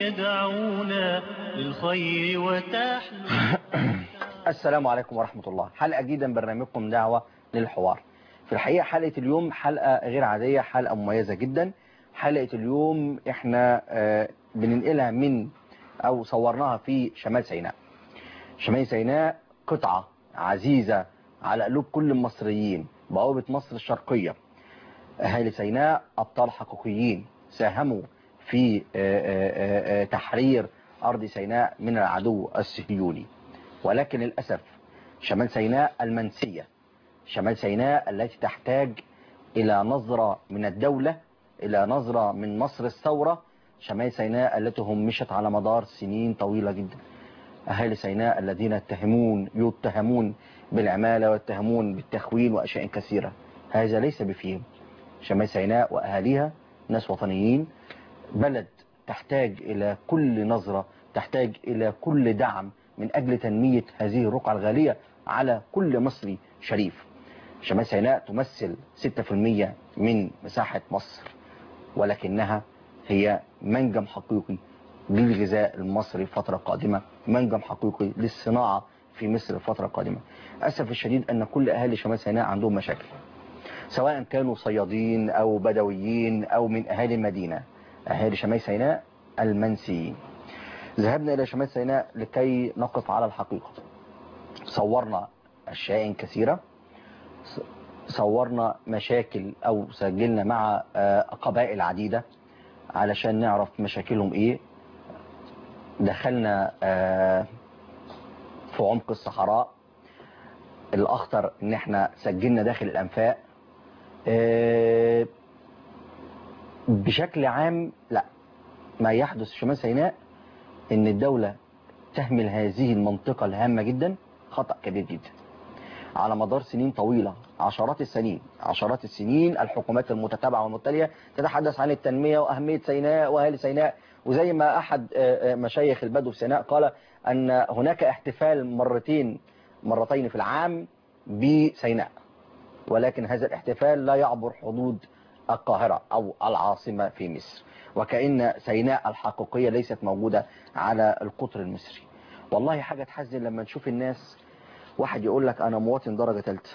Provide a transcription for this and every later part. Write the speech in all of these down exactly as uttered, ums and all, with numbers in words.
يدعونا للخير وتحلو. السلام عليكم ورحمة الله. حلقة جديدة من برنامجكم دعوة للحوار. في الحقيقة حلقة اليوم حلقة غير عادية، حلقة مميزة جدا. حلقة اليوم احنا آه بننقلها من او صورناها في شمال سيناء. شمال سيناء قطعة عزيزة على قلوب كل المصريين، بوابة مصر الشرقية. أهالي سيناء أبطال حقيقيين ساهموا في آه آه آه تحرير أرض سيناء من العدو الصهيوني، ولكن للأسف شمال سيناء المنسية، شمال سيناء التي تحتاج إلى نظرة من الدولة، إلى نظرة من مصر الثورة، شمال سيناء التي همشت على مدار سنين طويلة جدا. أهالي سيناء الذين يتهمون يتهمون بالعمالة ويتهمون بالتخوين وأشياء كثيرة، هذا ليس بفيهم. شمال سيناء وأهاليها ناس وطنيين، بلد تحتاج إلى كل نظرة، تحتاج إلى كل دعم من أجل تنمية هذه الرقعة الغالية على كل مصري شريف. شمال سيناء تمثل ستة بالمئة من مساحة مصر، ولكنها هي منجم حقيقي للغذاء المصري الفترة القادمة، منجم حقيقي للصناعة في مصر الفترة القادمة. أسف الشديد أن كل أهالي شمال سيناء عندهم مشاكل، سواء كانوا صيادين أو بدويين أو من أهالي المدينة. أهالي شمال سيناء المنسيين. ذهبنا إلى شمال سيناء لكي نقف على الحقيقة. صورنا أشياء كثيرة، صورنا مشاكل أو سجلنا مع قبائل عديدة علشان نعرف مشاكلهم إيه. دخلنا في عمق الصحراء. الأخطر إن احنا سجلنا داخل الأنفاق. بشكل عام لا، ما يحدث في شمال سيناء إن الدولة تهمل هذه المنطقة الهامة جدا، خطأ كبير جدا. على مدار سنين طويلة، عشرات السنين عشرات السنين الحكومات المتتابعة والمتتالية تتحدث عن التنمية وأهمية سيناء وأهل سيناء. وزي ما أحد مشايخ البدو في سيناء قال أن هناك احتفال مرتين مرتين في العام بسيناء، ولكن هذا الاحتفال لا يعبر حدود القاهرة أو العاصمة في مصر، وكأن سيناء الحقيقية ليست موجودة على القطر المصري. والله حاجة تحزن لما نشوف الناس، واحد يقول لك أنا مواطن درجة ثالثة.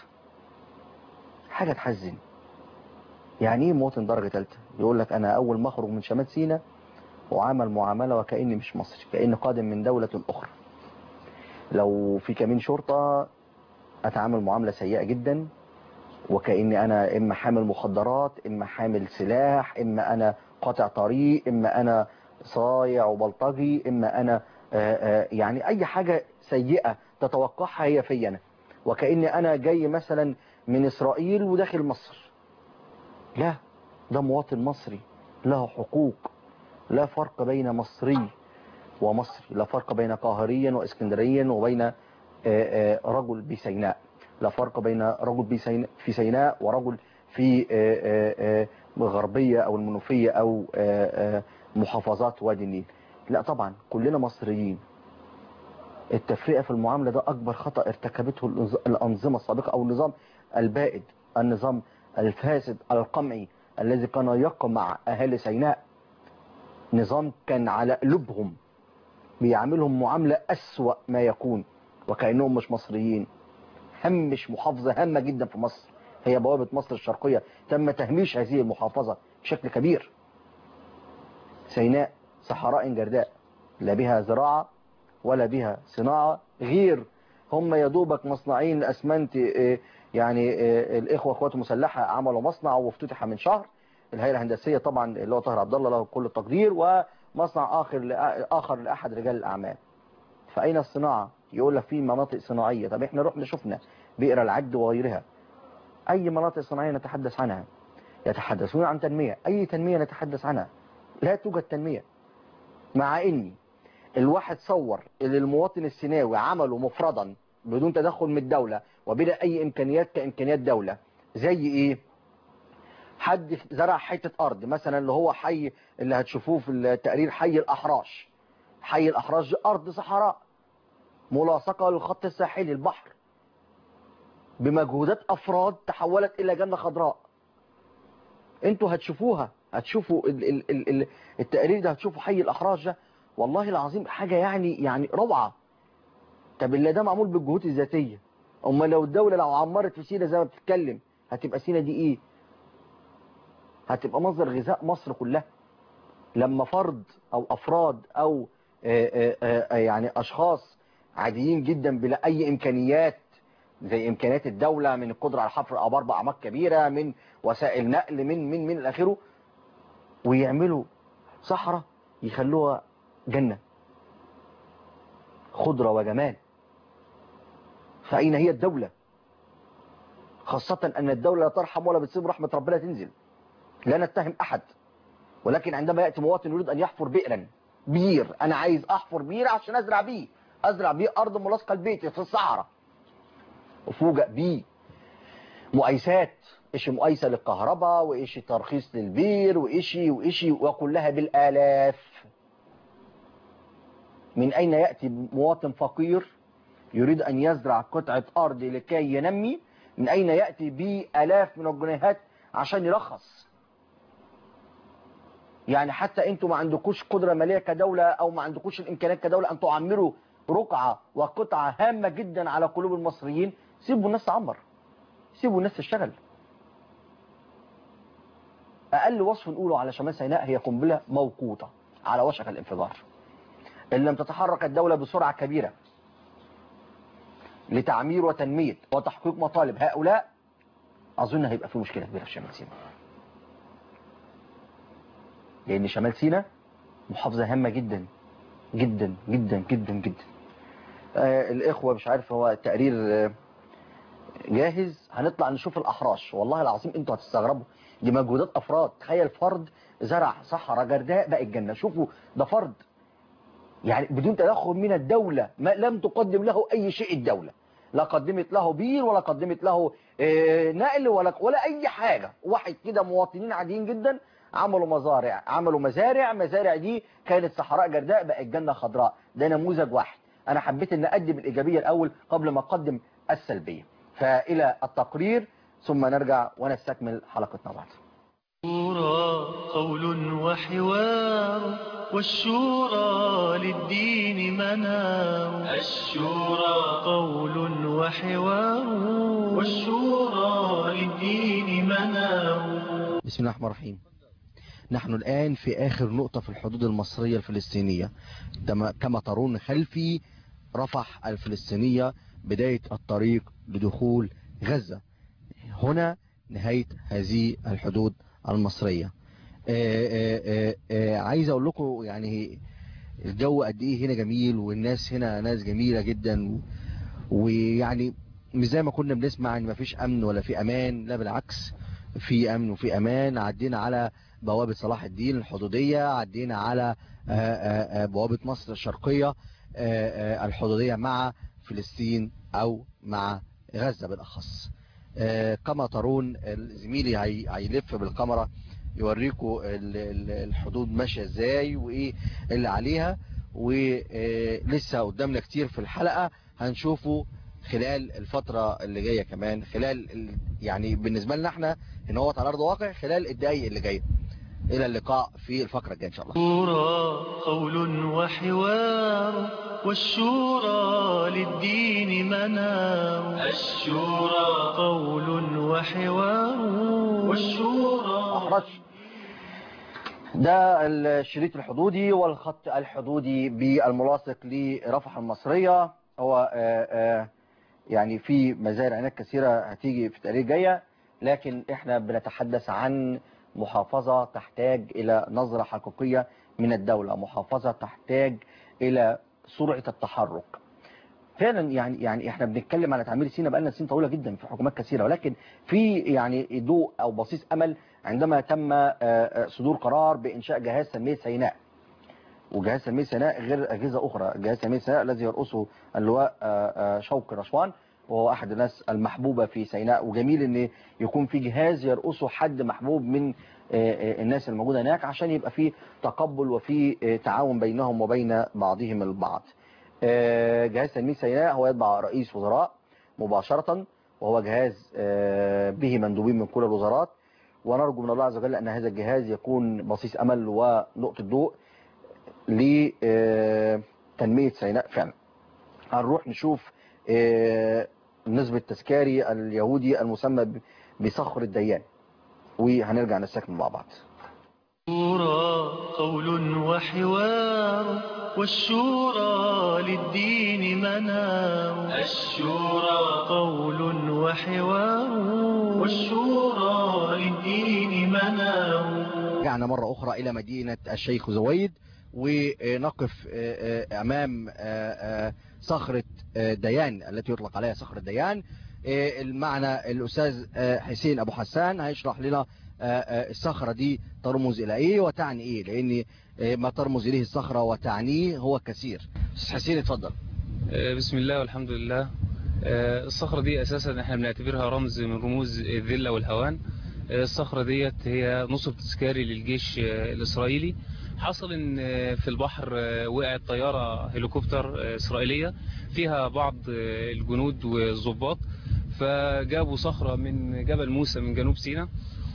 حاجة تحزن. يعني إيه مواطن درجة ثالثة؟ يقول لك أنا أول ما أخرج من شمال سيناء وعمل معاملة وكأني مش مصري، كأني قادم من دولة أخرى. لو في كمين شرطة أتعامل معاملة سيئة جدا، وكأني أنا إما حامل مخدرات، إما حامل سلاح، إما أنا قاطع طريق، إما أنا صايع وبلطجي، إما أنا آآ آآ يعني أي حاجة سيئة تتوقعها هي في أنا، وكأني أنا جاي مثلا من إسرائيل وداخل مصر. لا، ده مواطن مصري له حقوق. لا فرق بين مصري ومصري، لا فرق بين قاهريا واسكندريا وبين آآ آآ رجل بسيناء، لا فرق بين رجل في سيناء ورجل في آآ آآ غربية أو المنوفية أو آآ آآ محافظات وادي النيل. لا طبعا كلنا مصريين. التفرقة في المعاملة ده أكبر خطأ ارتكبته الأنظمة السابقة أو النظام البائد، النظام الفاسد القمعي الذي كان يقمع أهالي سيناء. نظام كان على قلوبهم، بيعاملهم معاملة أسوأ ما يكون، وكأنهم مش مصريين. همش محافظة هامة جدا في مصر، هي بوابة مصر الشرقية، تم تهميش هذه المحافظة بشكل كبير. سيناء صحراء جرداء، لا بها زراعة ولا بها صناعة، غير هم يدوبك مصنعين اسمنت. يعني الاخوة اخوات المسلحة عملوا مصنع وافتتح من شهر، الهيئة الهندسية طبعا اللي هو طاهر عبد الله له كل التقدير، ومصنع اخر اخر لاحد رجال الاعمال. فاين الصناعة؟ يقول لك في مناطق صناعية. طب احنا رحنا شفنا بئر العد وغيرها، اي مناطق صناعية نتحدث عنها؟ يتحدثون عن تنمية. اي تنمية نتحدث عنها؟ لا توجد تنمية. مع اني الواحد صور اللي المواطن السيناوي عمله مفردا بدون تدخل من الدولة وبلا اي امكانيات كامكانيات دولة. زي ايه؟ حد زرع حتة ارض مثلا اللي هو حي اللي هتشوفوه في التقرير، حي الاحراش. حي الاحراش ارض صحراء ملاصقة للخط الساحلي البحر، بمجهودات افراد تحولت الى جنة خضراء. انتوا هتشوفوها، هتشوفوا ال ال ال ال التقرير ده، هتشوفوا حي الاحراش ده والله العظيم حاجة يعني يعني روعة. طب اللي ده معمول بالجهود الذاتية، امال لو الدولة لو عمرت في سينا زي ما بتتكلم هتبقى سينا دي ايه؟ هتبقى مصدر غذاء مصر كلها. لما فرد او افراد او آآ آآ يعني اشخاص عاديين جدا بلا اي امكانيات زي امكانيات الدولة من القدرة على حفر ابار باعماق كبيرة، من وسائل نقل، من من من الاخره، ويعملوا صحراء يخلوها جنة خضرة وجمال. فأين هي الدولة؟ خاصة أن الدولة لا ترحم ولا بتسيب رحمة ربنا تنزل. لا نتهم أحد، ولكن عندما يأتي مواطن يريد أن يحفر بئرا، بير، أنا عايز أحفر بير عشان أزرع بيه، أزرع بيه أرض ملاصقة لبيتي في الصحراء، وفوجئ بيه مقايسات، إيش مقايسة للكهرباء، وإيش ترخيص للبير، وإيشي وإيشي، وكلها بالآلاف. من أين يأتي مواطن فقير يريد أن يزرع قطعة أرض لكي ينمي؟ من أين يأتي بآلاف من الجنيهات عشان يرخص؟ يعني حتى أنتوا ما عندكوش قدرة مالية كدولة، أو ما عندكوش الإمكانيات كدولة أن تعمروا رقعة وقطعة هامة جدا على قلوب المصريين. سيبوا الناس تعمر، سيبوا الناس تشتغل. أقل وصف نقوله على شمال سيناء هي قنبلة موقوتة على وشك الانفجار. إن لم تتحرك الدولة بسرعة كبيرة لتعمير وتنمية وتحقيق مطالب هؤلاء، أظن هيبقى في مشكلة كبيرة في شمال سيناء. لأن شمال سيناء محافظة هامة جدا جدا جدا جدا جدا. آه الإخوة مش عارف هو التقرير آه جاهز، هنطلع نشوف الأحراش. والله العظيم أنتوا هتستغربوا، دي مجهودات أفراد. تخيل فرد زرع صحراء جرداء بقت جنة. شوفوا ده فرد يعني بدون تدخل من الدولة، ما لم تقدم له أي شيء الدولة، لا قدمت له بير ولا قدمت له آه نقل ولا ولا أي حاجة. واحد كده مواطنين عاديين جدا عملوا مزارع، عملوا مزارع، مزارع دي كانت صحراء جرداء بقت جنة خضراء. ده نموذج واحد. أنا حبيت أن أقدم الإيجابية الأول قبل ما أقدم السلبية. فإلى التقرير ثم نرجع ونستكمل حلقتنا بعد. الشورى قول وحوار، والشورى للدين منار. الشورى قول وحوار، والشورى للدين منار. بسم الله الرحمن الرحيم. نحن الآن في آخر نقطة في الحدود المصرية الفلسطينية. كما ترون خلفي رفح الفلسطينية، بداية الطريق لدخول غزة. هنا نهاية هذه الحدود المصرية. آآ آآ آآ عايز أقول لكم يعني الجو قد إيه هنا جميل، والناس هنا ناس جميلة جدا، ويعني مش زي ما كنا بنسمع ان مفيش امن ولا في امان. لا بالعكس، في امن وفي امان. عدينا على بوابة صلاح الدين الحدودية، عدينا على بوابة مصر الشرقية الحدودية مع فلسطين او مع غزة بالاخص. كما ترون زميلي هيلف بالكاميرا يوريكم الحدود ماشية ازاي وايه اللي عليها، ولسه قدامنا كتير في الحلقة هنشوفه خلال الفترة اللي جاية كمان، خلال يعني بالنسبة لنا احنا ان هو على ارض واقع خلال الدقايق اللي جاية. الى اللقاء في الفقرة الجاية ان شاء الله. الشورى قول وحوار، والشورى للدين منار. الشورى قول وحوار، والشورى أحرش. ده الشريط الحدودي والخط الحدودي بالملاصق لرفح المصرية. هو آآ آآ يعني في مزارع هناك كثيرة هتيجي في التقرير جاية، لكن احنا بنتحدث عن محافظة تحتاج إلى نظرة حقيقية من الدولة، محافظة تحتاج إلى سرعة التحرك. فعلا يعني يعني احنا بنتكلم على تعمير سيناء بقالنا سنين طويلة جدا في حكومات كثيرة، ولكن في يعني ضوء أو بصيص أمل عندما تم صدور قرار بإنشاء جهاز تنمية سيناء. وجهاز تنمية سيناء غير أجهزة أخرى. جهاز تنمية سيناء الذي يرأسه اللواء شوقي رشوان، وهو أحد الناس المحبوبة في سيناء. وجميل أن يكون في جهاز يرأسه حد محبوب من الناس الموجودة هناك، عشان يبقى في تقبل وفي تعاون بينهم وبين بعضهم البعض. جهاز تنمية سيناء هو يتبع رئيس وزراء مباشرة، وهو جهاز به مندوبين من كل الوزارات. ونرجو من الله عز وجل أن هذا الجهاز يكون بصيص أمل ونقطة ضوء لتنمية سيناء فعلا. هنروح نشوف النصب التذكاري اليهودي المسمى بصخر الديان، وهنرجع نستكمل مع بعض. الشورى قول وحوار، والشورى للدين منار. الشورى قول وحوار، والشورى للدين منار. رجعنا مرة أخرى إلى مدينة الشيخ زويد، ونقف أمام صخرة ديان التي يطلق عليها صخر الديان. المعنى الأستاذ حسين أبو حسان هيشرح لنا الصخرة دي ترمز إلى إيه وتعني إيه، لأن ما ترمز إليه الصخرة وتعنيه هو كثير. أستاذ حسين اتفضل. بسم الله والحمد لله. الصخرة دي أساسا احنا بنعتبرها رمز من رموز الذلة والهوان. الصخرة ديت هي نصب تذكاري للجيش الإسرائيلي. حصل ان في البحر وقعت طيارة هليكوبتر إسرائيلية فيها بعض الجنود والضباط، فجابوا صخرة من جبل موسى من جنوب سيناء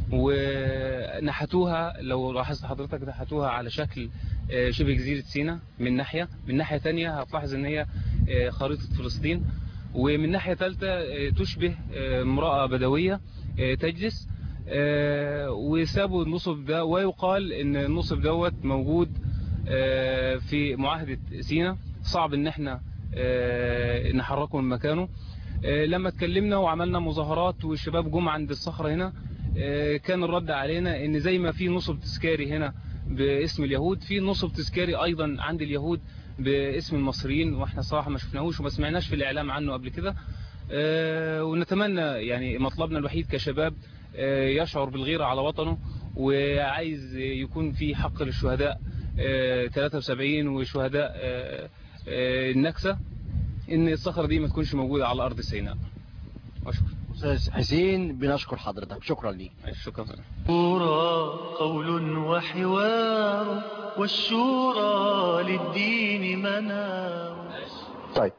ونحتوها. لو لاحظت حضرتك نحتوها على شكل شبه جزيرة سيناء من ناحية، من ناحية تانية هتلاحظ ان هي خريطة فلسطين، ومن ناحية ثالثة تشبه امرأة بدوية تجلس. وسابوا النصب ده، ويقال ان النصب دوت موجود في معاهدة سيناء، صعب ان احنا نحركه من مكانه. لما اتكلمنا وعملنا مظاهرات والشباب جم عند الصخرة هنا، كان الرد علينا ان زي ما في نصب تذكاري هنا باسم اليهود، في نصب تذكاري ايضا عند اليهود باسم المصريين، واحنا صراحة ما شفناهوش وما سمعناش في الاعلام عنه قبل كده. ونتمنى يعني مطلبنا الوحيد كشباب يشعر بالغيرة على وطنه، وعايز يكون في حق للشهداء ثلاثة وسبعين وشهداء النكسة، ان الصخرة دي ما تكونش موجودة على ارض سيناء. اشكر أستاذ حسين، بنشكر حضرتك، شكرا ليك. شكرا. الشورى قول وحوار، والشورى للدين منار. طيب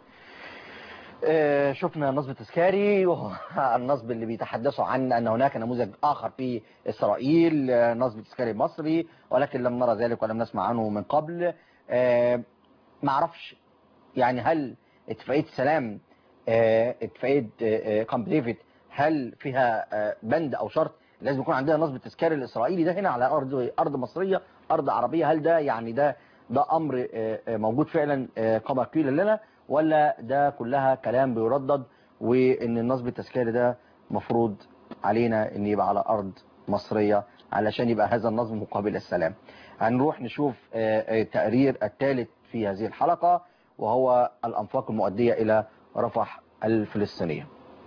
آه شفنا النصب التذكاري وهو النصب اللي بيتحدثوا عن أن هناك نموذج آخر في إسرائيل، آه نصب تذكاري مصري، ولكن لم نرى ذلك ولم نسمع عنه من قبل. آه ما اعرفش يعني هل اتفاقية السلام، آه اتفاقية آه كامب ديفيد، هل فيها آه بند أو شرط لازم يكون عندنا نصب التذكاري الإسرائيلي ده هنا على أرض أرض مصرية، أرض عربية؟ هل ده يعني ده ده أمر آه موجود فعلا آه كما قيل لنا، ولا ده كلها كلام بيردد، وان النصب التذكاري ده مفروض علينا ان يبقى على ارض مصرية علشان يبقى هذا النصب مقابل السلام؟ هنروح نشوف التقرير الثالث في هذه الحلقة، وهو الانفاق المؤدية الى رفح الفلسطينية.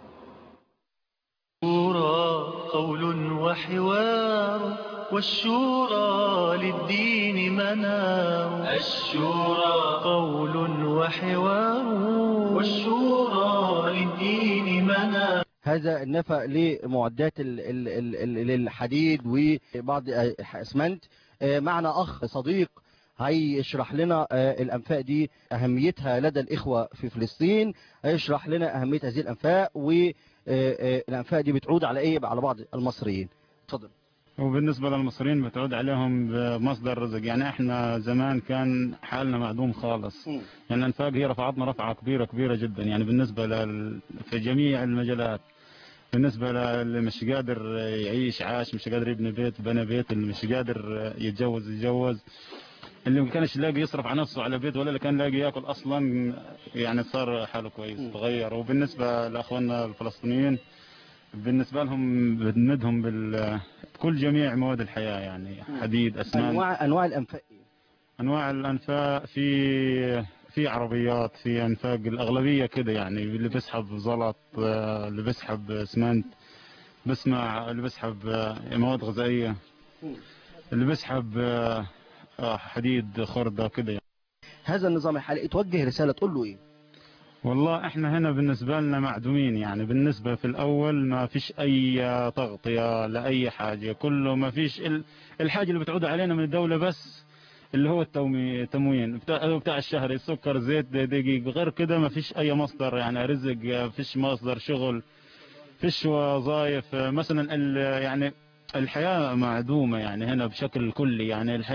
الشورى قول وحوار، والشورى للدين منار. الشورى قول وحوار، والشورى للدين منار. هذا النفق لمعدات للحديد وبعض الاسمنت. معنا اخ صديق هيشرح لنا الانفاق دي اهميتها لدى الاخوة في فلسطين، هيشرح لنا اهمية هذه الانفاق، والانفاق دي بتعود على ايه على بعض المصريين. اتفضل. وبالنسبة للمصريين بتعود عليهم بمصدر رزق. يعني احنا زمان كان حالنا معدوم خالص، يعني الانفاق هي رفعتنا رفعة كبيرة كبيرة جدا، يعني بالنسبة لل... في جميع المجالات. بالنسبة للي مش قادر يعيش عاش، مش قادر يبني بيت بنى بيت، اللي مش قادر يتجوز يتجوز، اللي ما كانش لاقي يصرف على نفسه على بيت، ولا اللي كان لاقي ياكل اصلا، يعني صار حاله كويس تغير. وبالنسبة لاخواننا الفلسطينيين بالنسبة لهم بندهم بكل جميع مواد الحياة، يعني حديد اسنان. انواع انواع الانفاق ايه؟ انواع الانفاق في في عربيات، في انفاق الاغلبية كده، يعني اللي بيسحب زلط، اللي بيسحب اسمنت، بسمع اللي بيسحب مواد غذائية، اللي بيسحب حديد خردة كده يعني. هذا النظام الحالي توجه رسالة تقول له ايه؟ والله احنا هنا بالنسبة لنا معدومين، يعني بالنسبة في الاول ما فيش اي تغطية لاي حاجة، كله ما فيش. الحاجة اللي بتعود علينا من الدولة بس اللي هو التموين بتاع, بتاع الشهر، السكر زيت دقيق، غير كده ما فيش اي مصدر يعني رزق، ما فيش مصدر شغل، فيش وظائف مثلا. يعني الحياة معدومة يعني هنا بشكل كلي، يعني الحياة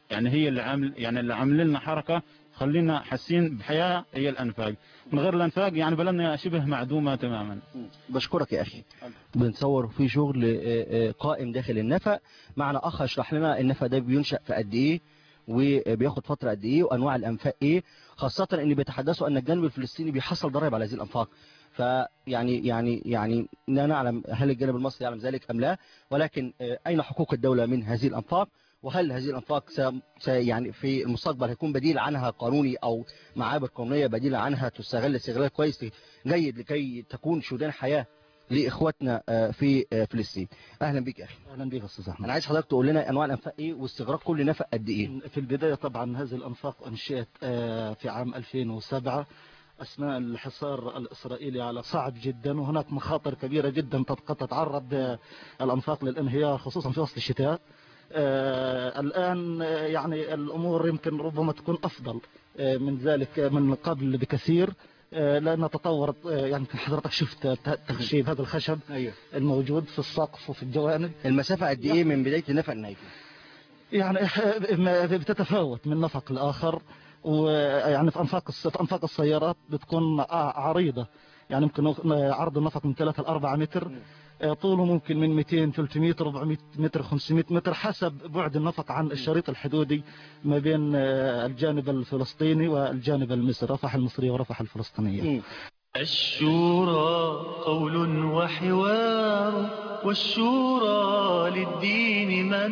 يعني هي اللي عامل يعني اللي عامل لنا حركة خلينا حاسين بحياة، هي الأنفاق. من غير الأنفاق يعني بلدنا شبه معدومة تماما. بشكرك يا أخي. بنصور في شغل قائم داخل النفق. معنا أخ يشرح لنا النفق ده بينشأ في قد إيه وبياخد فترة قد إيه وأنواع الأنفاق إيه، خاصة إن بيتحدثوا أن الجانب الفلسطيني بيحصل ضرائب على هذه الأنفاق. فيعني يعني يعني لا نعلم هل الجانب المصري يعلم ذلك أم لا، ولكن أين حقوق الدولة من هذه الأنفاق؟ وهل هذه الأنفاق س يعني في المستقبل هيكون بديل عنها قانوني أو معابر قانونية بديلة عنها تستغل استغلال كويس جيد لكي تكون شريان حياة لإخواتنا في فلسطين؟ أهلا بك يا أخي. أهلا بك أستاذ أحمد. أنا عايز حضرتك تقول لنا أنواع الأنفاق إيه واستغراق كل نفق قد إيه؟ في البداية طبعا هذه الأنفاق أنشئت في عام ألفين وسبعة أثناء الحصار الإسرائيلي على صعب جدا، وهناك مخاطر كبيرة جدا قد تتعرض الأنفاق للانهيار خصوصا في وسط الشتاء. آه الآن يعني الأمور يمكن ربما تكون أفضل آه من ذلك من قبل بكثير، آه لأن تطورت. آه يعني حضرتك شفت تخشيب هذا الخشب أيوه. الموجود في السقف وفي الجوانب. المسافة قد إيه من بداية النفق لنهايته؟ يعني بتتفاوت من نفق لآخر، ويعني في أنفاق في أنفاق السيارات بتكون عريضة، يعني يمكن عرض النفق من ثلاثة إلى أربعة متر، طوله ممكن من مئتين ثلاثمئة أربعمئة متر خمسمئة متر حسب بعد النفق عن الشريط الحدودي ما بين الجانب الفلسطيني والجانب المصري، رفح المصرية ورفح الفلسطينية. الشورى قول وحوار والشورى للدين من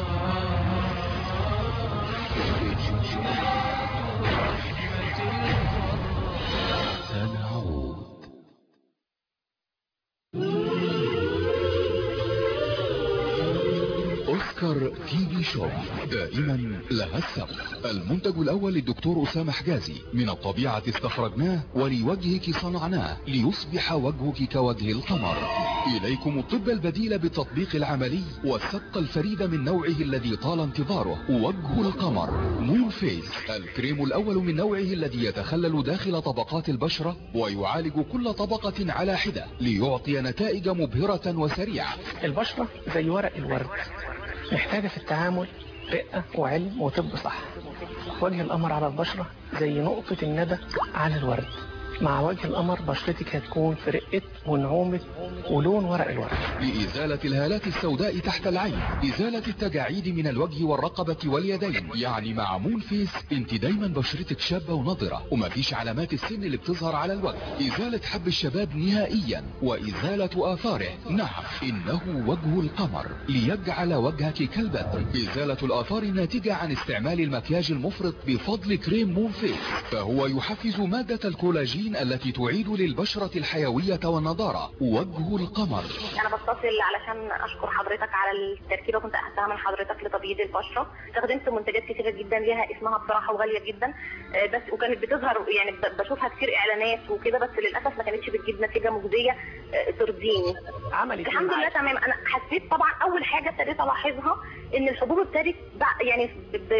أوسكار تي في شو دائما لها السبق. المنتج الأول للدكتور أسامة حجازي، من الطبيعة استخرجناه ولوجهك صنعناه ليصبح وجهك كوجه القمر. إليكم الطب البديل بالتطبيق العملي والسبق الفريد من نوعه الذي طال انتظاره، وجه القمر مون فيس، الكريم الأول من نوعه الذي يتخلل داخل طبقات البشرة ويعالج كل طبقة على حدة ليعطي نتائج مبهرة وسريعة. البشرة زي ورق الورد، محتاجة في التعامل رقة وعلم وطب صح. وجه القمر على البشرة زي نقطة الندى على الورد. مع وجه القمر بشرتك هتكون في رقة ونعومة ولون ورق الورد. لإزالة الهالات السوداء تحت العين، إزالة التجاعيد من الوجه والرقبة واليدين. يعني مع مون فيس انت دايما بشرتك شابة ونضرة ومفيش علامات السن اللي بتظهر على الوجه. إزالة حب الشباب نهائيا وإزالة آثاره. نعم، إنه وجه القمر ليجعل وجهك كالبدر. إزالة الآثار الناتجة عن استعمال المكياج المفرط بفضل كريم مون فيس، فهو يحفز مادة الكولاجين التي تعيد للبشرة الحيوية والنضارة. وجه القمر. انا بتصل علشان اشكر حضرتك على التركيبه كنت اخذتها من حضرتك لتبييض البشره. استخدمت منتجات كتيره جدا ليها اسمها بصراحه وغاليه جدا، بس وكانت بتظهر يعني بشوفها كتير اعلانات وكده، بس للاسف ما كانتش بتجيب نتيجه مجزيه ترضيني. عملت الحمد لله تمام. انا حسيت طبعا اول حاجه ابتديت الاحظها ان الحبوب ابتدت يعني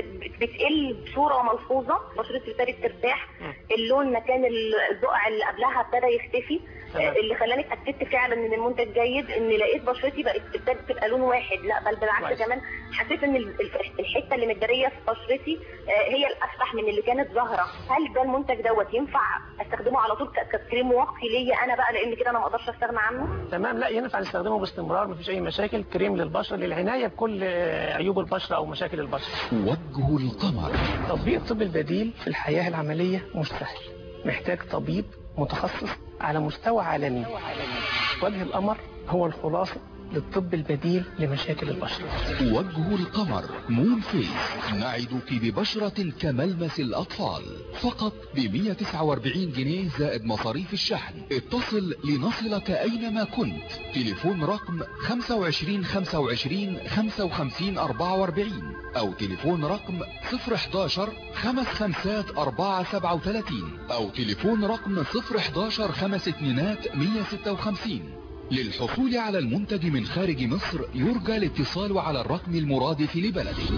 بتقل بصوره ملحوظه، بشرتي ابتدت ترتاح، اللون مكان البقع اللي قبلها ابتدى يختفي. اللي خلاني اتاكدت فعلا ان المنتج جيد ان لقيت بشرتي بقت ابتدت تبقى لون واحد، لا بل بالعكس كمان حسيت ان الحته اللي متداريه في بشرتي هي الافتح من اللي كانت ظاهره. هل ده المنتج دوت ينفع استخدمه على طول ككريم واقي ليا انا بقى، لان كده انا ما اقدرش استغنى عنه؟ تمام، لا ينفع نستخدمه باستمرار، مفيش اي مشاكل. كريم للبشره للعنايه بكل عيوب البشره او مشاكل البشره. وجه القمر. تطبيق الطب البديل في الحياه العمليه مش سهل، محتاج طبيب متخصص على مستوى عالمي. وجه القمر هو الخلاصة للطب البديل لمشاكل البشرة. وجه القمر مون فيس، نعدك ببشرة كملمس الأطفال، فقط ب مئة وتسعة وأربعين جنيه زائد مصاريف الشحن. اتصل لنصلك أينما كنت. تليفون رقم خمسة وعشرين خمسة وعشرين خمسة وخمسين أربعة وأربعين أو تليفون رقم صفر حداشر خمس خمسات أربعة سبعة وثلاثين أو تليفون رقم صفر حداشر خمس اتنينات مية ستة وخمسين. للحصول على المنتج من خارج مصر يرجى الاتصال على الرقم المرادف لبلده.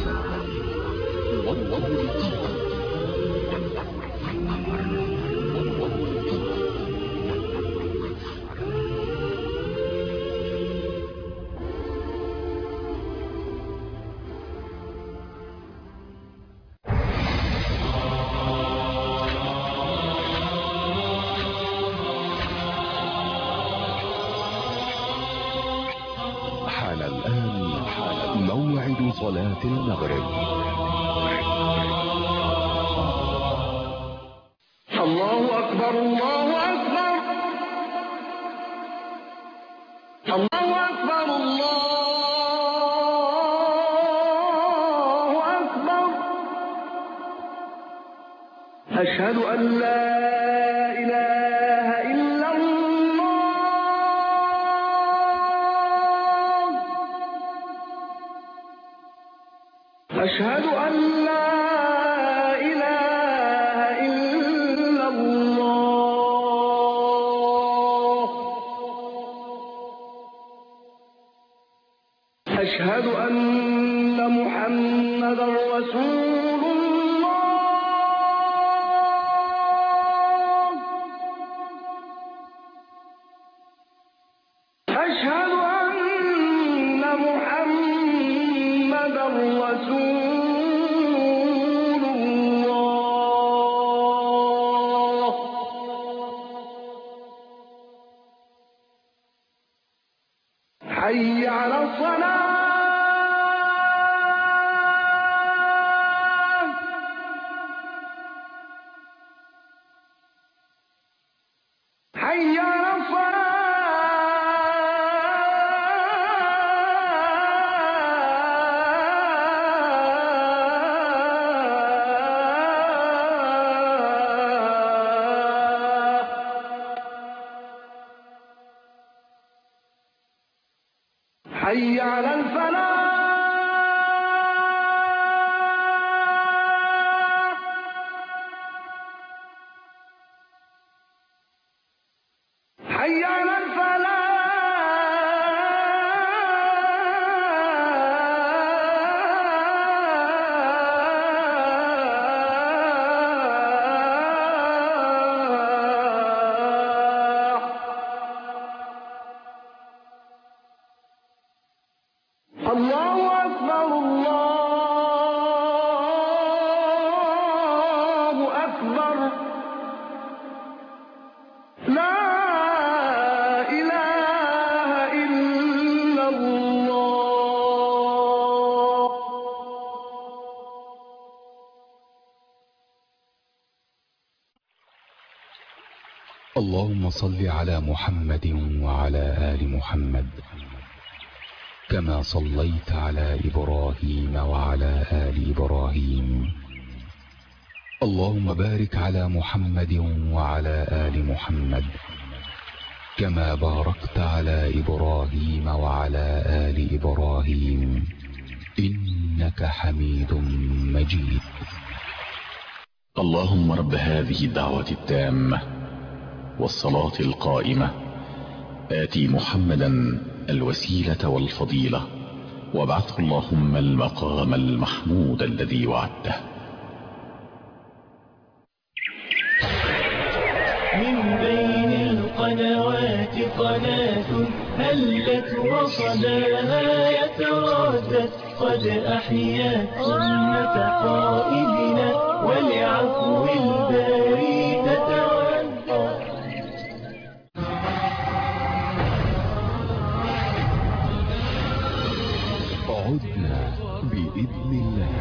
وجه القمر. صلاة المغرب. الله أكبر الله أكبر الله أكبر الله أكبر. أشهد أن لا إله إلا الله. أشهد أن لا أشهد أن محمدا رسول الله. أشهد أن محمدا رسول الله. حي على الصلاة. حي على الصلاة. حي على الفلاح. حي على الفلاح. الله أكبر الله أكبر. لا إله إلا الله. اللهم صل على محمد وعلى آل محمد كما صليت على إبراهيم وعلى آل إبراهيم. اللهم بارك على محمد وعلى آل محمد كما باركت على إبراهيم وعلى آل إبراهيم إنك حميد مجيد. اللهم رب هذه الدعوة التامة والصلاة القائمة آتي محمدا الوسيلة والفضيلة وابعثه اللهم المقام المحمود الذي وعدته. من بين القنوات قناة هلت وصداها يتردد قد أحيا سنة قائدنا ولعفو الباري تتودد. عدنا بإذن الله.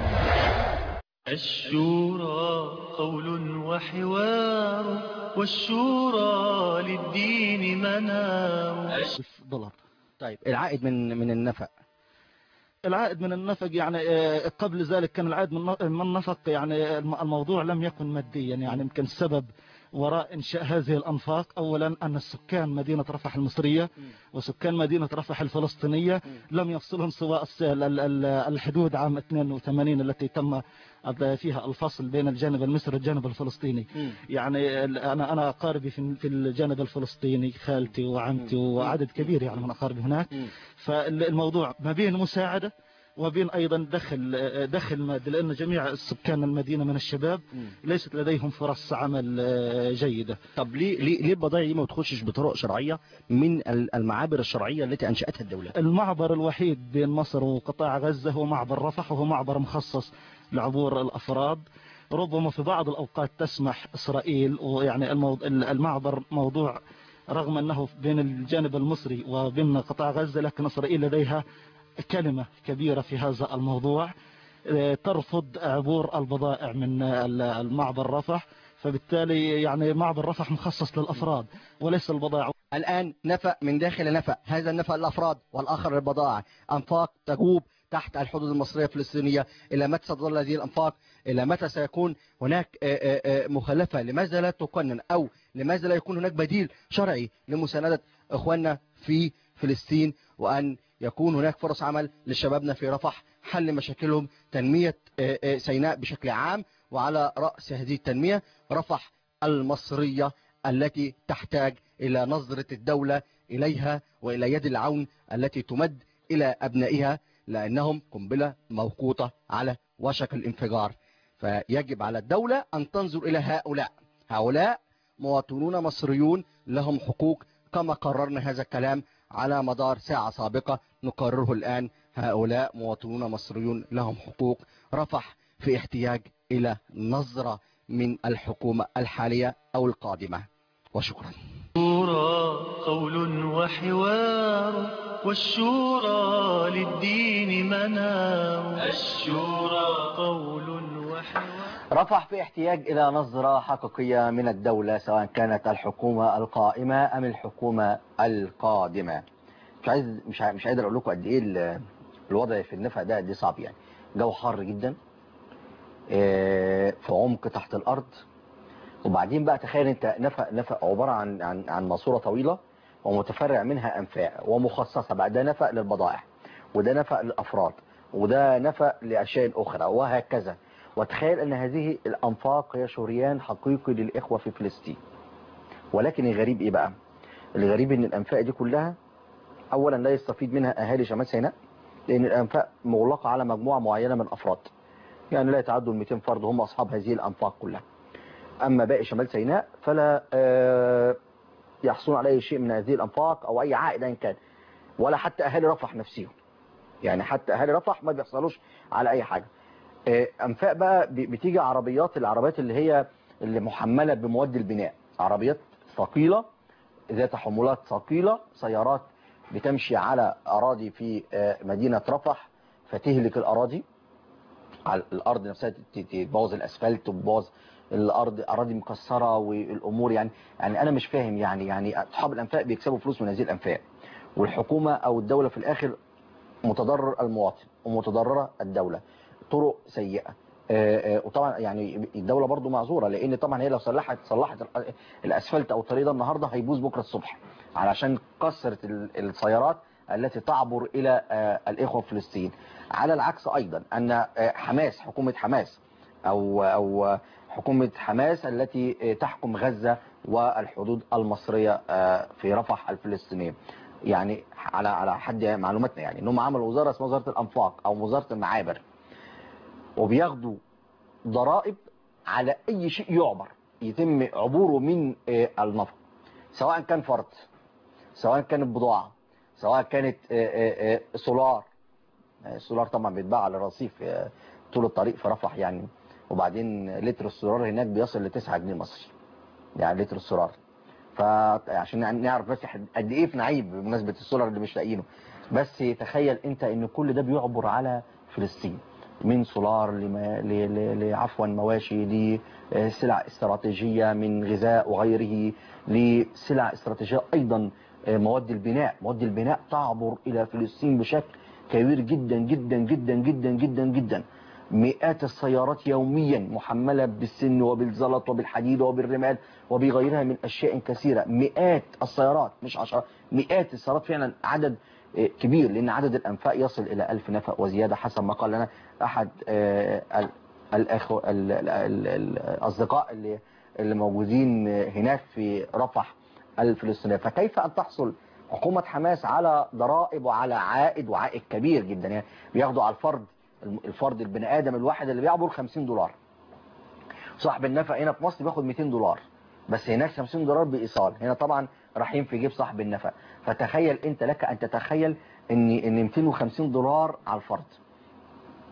الشورى قول وحوار والشورى للدين منار. دولار. طيب العائد من من النفق. العائد من النفق يعني قبل ذلك كان العائد من النفق يعني الموضوع لم يكن ماديا، يعني يمكن السبب وراء إنشاء هذه الأنفاق أولا أن السكان مدينة رفح المصرية وسكان مدينة رفح الفلسطينية لم يفصلهم سواء الحدود عام اثنين وثمانين التي تم فيها الفصل بين الجانب المصري والجانب الفلسطيني. يعني أنا أنا أقاربي في الجانب الفلسطيني، خالتي وعمتي وعدد كبير يعني من أقاربي هناك. فالموضوع ما بين مساعدة وبين أيضا دخل دخل مادي، لأن جميع السكان المدينة من الشباب ليست لديهم فرص عمل جيدة. طب ليه ليه ليه البضائع دي ما تخشش بطرق شرعية من المعابر الشرعية التي أنشأتها الدولة؟ المعبر الوحيد بين مصر وقطاع غزة هو معبر رفح، وهو معبر مخصص لعبور الأفراد. ربما في بعض الأوقات تسمح إسرائيل، ويعني المعبر موضوع رغم أنه بين الجانب المصري وبين قطاع غزة، لكن إسرائيل لديها كلمة كبيرة في هذا الموضوع، ترفض عبور البضائع من المعبر رفح، فبالتالي يعني معبر رفح مخصص للأفراد وليس البضائع. الآن نفق من داخل نفق، هذا النفق للأفراد والآخر للبضائع، أنفاق تجوب تحت الحدود المصرية الفلسطينية. إلى متى ستظل هذه الأنفاق؟ إلى متى سيكون هناك مخالفة؟ لماذا لا تقنن، أو لماذا لا يكون هناك بديل شرعي لمساندة إخواننا في فلسطين، وأن يكون هناك فرص عمل لشبابنا في رفح، حل مشاكلهم، تنمية سيناء بشكل عام، وعلى رأس هذه التنمية رفح المصرية التي تحتاج إلى نظرة الدولة إليها وإلى يد العون التي تمد إلى أبنائها، لأنهم قنبلة موقوتة على وشك الانفجار. فيجب على الدولة أن تنظر إلى هؤلاء هؤلاء مواطنون مصريون لهم حقوق، كما قررنا هذا الكلام على مدار ساعة سابقة نقرره الآن. هؤلاء مواطنون مصريون لهم حقوق. رفح في احتياج إلى نظرة من الحكومة الحالية أو القادمة. وشكرا. الشورى قول وحوار، والشورى للدين منار. الشورى قول وحوار. رفح في احتياج إلى نظرة حقيقية من الدولة، سواء كانت الحكومة القائمة أم الحكومة القادمة. مش عايز مش مش قادر أقول لكم قد إيه الوضع في النفق ده قد إيه صعب. يعني جو حر جدا في عمق تحت الأرض، وبعدين بقى تخيل انت نفق نفق عبارة عن عن عن ماسورة طويلة ومتفرع منها أنفاق ومخصصة بقى، ده نفق للبضائع وده نفق للأفراد وده نفق لأشياء أخرى وهكذا. وتخيل أن هذه الأنفاق هي شريان حقيقي للإخوة في فلسطين. ولكن الغريب إيه بقى؟ الغريب أن الأنفاق دي كلها أولا لا يستفيد منها أهالي شمال سيناء، لأن الأنفاق مغلقة على مجموعة معينة من الأفراد، يعني لا يتعدوا مئتين فرد هم أصحاب هذه الأنفاق كلها. أما باقي شمال سيناء فلا يحصلون على أي شيء من هذه الأنفاق أو أي عائد إن كان، ولا حتى أهالي رفح نفسهم، يعني حتى أهالي رفح ما بيحصلوش على أي حاجة. أنفاق بقى بتيجي عربيات، العربيات اللي هي اللي محملة بمواد البناء، عربيات ثقيلة ذات حمولات ثقيلة، سيارات بتمشي على أراضي في مدينة رفح فتهلك الأراضي، على الأرض نفسها تبوظ الأسفلت وتبوظ الأرض، أراضي مكسرة والأمور. يعني يعني أنا مش فاهم، يعني يعني أصحاب الأنفاق بيكسبوا فلوس من هذه الأنفاق، والحكومة أو الدولة في الآخر متضرر المواطن ومتضررة الدولة. طرق سيئة، وطبعا يعني الدولة برضو معذورة، لأن طبعا هي لو صلحت صلحت الأسفلت أو الطريق ده النهاردة هيبوظ بكرة الصبح، علشان كسرت السيارات التي تعبر إلى الإخوة في فلسطين. على العكس أيضا أن حماس، حكومة حماس أو أو حكومة حماس التي تحكم غزة والحدود المصرية في رفح الفلسطينية، يعني على على حد معلوماتنا يعني انهم عملوا وزارة اسمها وزارة الأنفاق أو وزارة المعابر، وبياخدوا ضرائب على أي شيء يعبر يتم عبوره من النفق، سواء كان فرد، سواء كانت بضاعة، سواء كانت سولار. السولار طبعا بيتباع على الرصيف طول الطريق في رفح يعني، وبعدين لتر السولار هناك بيصل لتسعة جنيه مصري، يعني لتر السولار. فعشان نعرف بس قد ايه في نعيب بمناسبة السولار اللي مش لاقيينه. بس تخيل انت ان كل ده بيعبر على فلسطين، من سولار لعفوا مواشي، لسلع استراتيجية من غذاء وغيره، لسلع استراتيجية ايضا مواد البناء. مواد البناء تعبر الى فلسطين بشكل كبير جدا جدا جدا جدا جدا جدا. مئات السيارات يوميا محملة بالسن وبالزلط وبالحديد وبالرمال وبغيرها من أشياء كثيرة. مئات السيارات، مش عشرات، مئات السيارات، فعلا عدد كبير، لأن عدد الأنفاق يصل إلى ألف نفق وزيادة حسب ما قال لنا أحد الأخو الأصدقاء اللي اللي موجودين هناك في رفح الفلسطينية. فكيف أن تحصل حكومة حماس على ضرائب وعلى عائد وعائد كبير جدا؟ يعني بياخدوا على الفرد الفرد البني آدم الواحد اللي بيعبر خمسين دولار. صاحب النفق هنا في مصر بياخد مئتين دولار، بس هناك خمسين دولار بإيصال، هنا طبعا رايحين في جيب صاحب النفق. فتخيل انت، لك ان تتخيل ان ان مئتين وخمسين دولار على الفرد،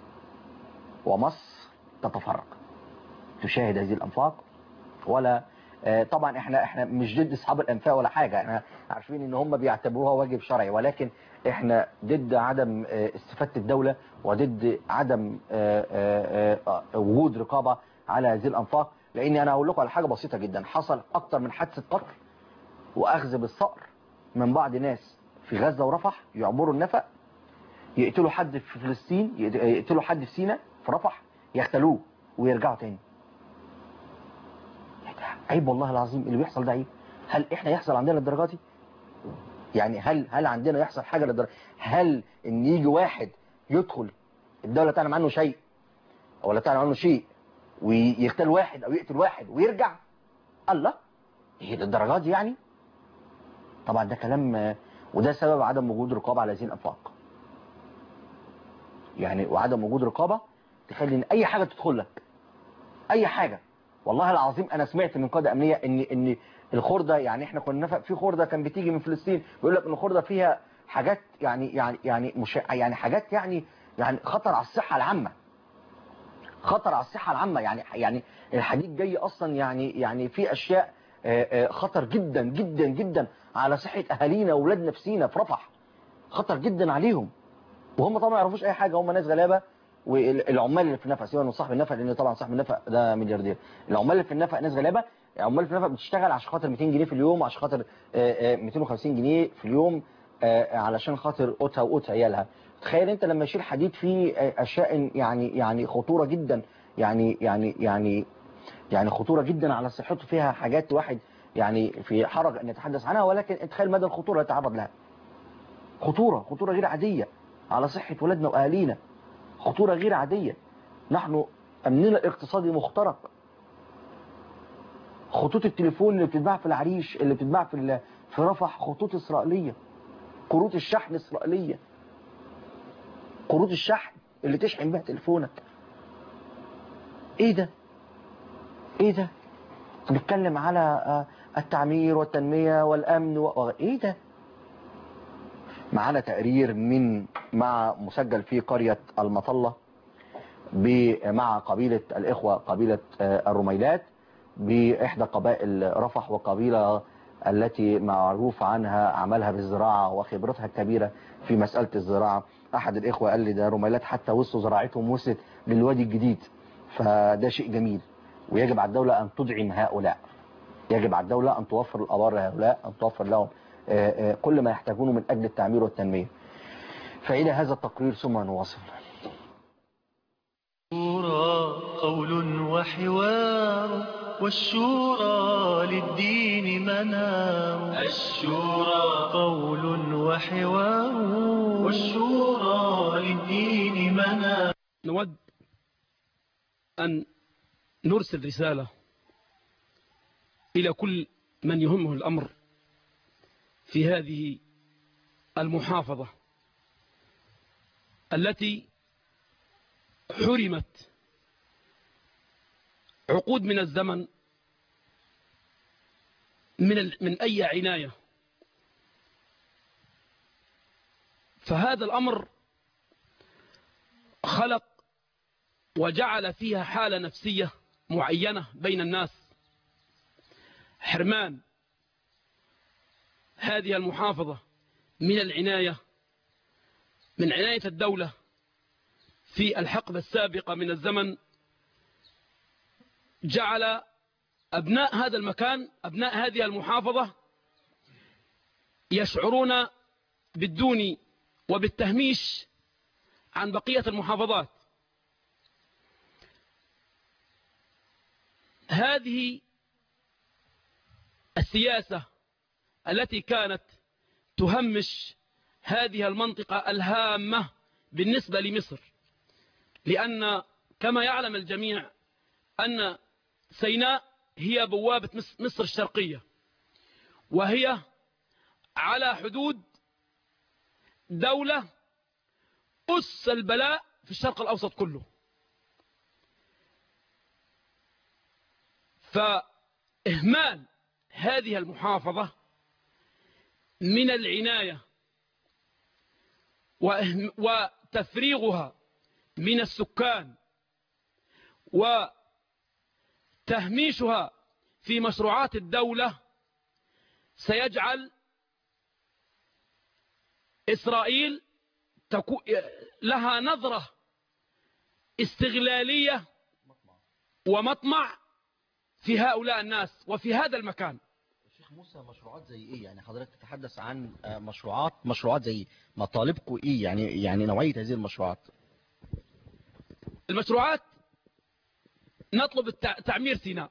ومصر تتفرق تشاهد هذه الأنفاق ولا آه، طبعا احنا احنا مش ضد اصحاب الانفاق ولا حاجه، احنا عارفين ان هم بيعتبروها واجب شرعي، ولكن احنا ضد عدم آه، استفاده الدوله وضد عدم آه، آه، آه، وجود رقابه على هذه الانفاق. لان انا اقول لكم على حاجه بسيطه جدا، حصل اكتر من حادثه قتل واخذ بالصقر من بعض ناس في غزه ورفح، يعبروا النفق يقتلوا حد في فلسطين، يقتلوا حد في سيناء في رفح، يغتالوه ويرجعوا تاني. عيب والله العظيم اللي بيحصل ده عيب. هل احنا يحصل عندنا الدرجه دي؟ يعني هل هل عندنا يحصل حاجه للدرجه؟ هل ان يجي واحد يدخل الدوله تعلم عنه شيء ولا تعلم عنه شيء ويغتال واحد او يقتل واحد ويرجع؟ الله، هي للدرجه دي يعني؟ طبعا ده كلام، وده سبب عدم وجود رقابه على هذه الانفاق. يعني وعدم وجود رقابه تخلي ان اي حاجه تدخل لك، اي حاجه. والله العظيم انا سمعت من قاده امنيه ان ان الخرده، يعني احنا كنا نفق في خرده كان بتيجي من فلسطين، بيقول لك ان الخرده فيها حاجات يعني يعني يعني مش يعني حاجات يعني يعني خطر على الصحه العامه، خطر على الصحه العامه. يعني يعني الحديد جاي اصلا يعني يعني في اشياء خطر جدا جدا جدا على صحه اهالينا واولادنا في سينا في رفح، خطر جدا عليهم، وهم طبعا ما يعرفوش اي حاجه، هم ناس غلابه. والعمال اللي في النفق، سيبك من صاحب النفق لان طبعا صاحب النفق ده ملياردير، العمال اللي في النفق ناس غلابه. العمال اللي في النفق بتشتغل عشان خاطر مئتين جنيه في اليوم، عشان خاطر مئتين وخمسين جنيه في اليوم، علشان خاطر قوتها وقوت عيالها. تخيل انت لما يشيل حديد فيه اشياء يعني يعني خطوره جدا، يعني يعني يعني يعني خطوره جدا على صحته، فيها حاجات واحد يعني في حرج ان يتحدث عنها، ولكن تخيل مدى الخطوره اللي تعرض لها. خطوره خطوره غير عاديه على صحه ولادنا واهالينا، خطورة غير عادية. نحن أمننا الاقتصادي مخترق. خطوط التليفون اللي بتتباع في العريش، اللي بتتباع في في رفح، خطوط إسرائيلية. كروت الشحن إسرائيلية، كروت الشحن اللي تشحن بها تليفونك. إيه ده؟ إيه ده؟ بنتكلم على التعمير والتنمية والأمن و... إيه ده؟ معانا تقرير من مع مسجل في قرية المطلة مع قبيلة الإخوة، قبيلة الرميلات، بإحدى قبائل رفح، وقبيلة التي معروف عنها عملها بالزراعة وخبرتها الكبيرة في مسألة الزراعة. أحد الإخوة قال لي ده رميلات حتى وصلوا زراعتهم وصلت للوادي الجديد، فده شيء جميل، ويجب على الدولة أن تدعم هؤلاء، يجب على الدولة أن توفر الأبار لهؤلاء، أن توفر لهم كل ما يحتاجونه من أجل التعمير والتنمية. فإلى هذا التقرير ثم نواصل. الشورى قول وحوار، والشورى للدين منار. الشورى قول وحوار، والشورى للدين منار. نود أن نرسل رسالة إلى كل من يهمه الأمر في هذه المحافظة التي حرمت عقود من الزمن من من أي عناية. فهذا الأمر خلق وجعل فيها حالة نفسية معينة بين الناس، حرمان هذه المحافظة من العناية، من عناية الدولة في الحقبة السابقة من الزمن، جعل أبناء هذا المكان، أبناء هذه المحافظة، يشعرون بالدون وبالتهميش عن بقية المحافظات. هذه السياسة التي كانت تهمش هذه المنطقة الهامة بالنسبة لمصر، لأن كما يعلم الجميع أن سيناء هي بوابة مصر الشرقية، وهي على حدود دولة أس البلاء في الشرق الأوسط كله. فإهمال هذه المحافظة من العناية وتفريغها من السكان وتهميشها في مشروعات الدولة سيجعل إسرائيل تكو... لها نظرة استغلالية ومطمع في هؤلاء الناس وفي هذا المكان. شيخ موسى، مشروعات زي ايه؟ يعني حضرتك تتحدث عن مشروعات مشروعات زي مطالبكم ايه؟ يعني يعني نوعية هذه المشروعات. المشروعات نطلب التع... تعمير سيناء.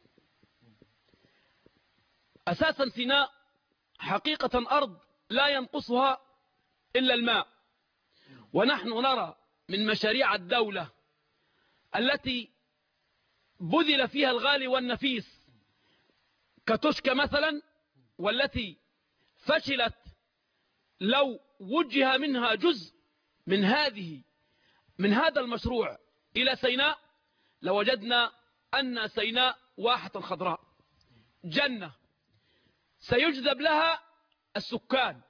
أساسا سيناء حقيقة أرض لا ينقصها إلا الماء، ونحن نرى من مشاريع الدولة التي بذل فيها الغالي والنفيس كتشكى مثلا، والتي فشلت، لو وجه منها جزء من هذه من هذا المشروع إلى سيناء لوجدنا أن سيناء واحة خضراء جنة سيجذب لها السكان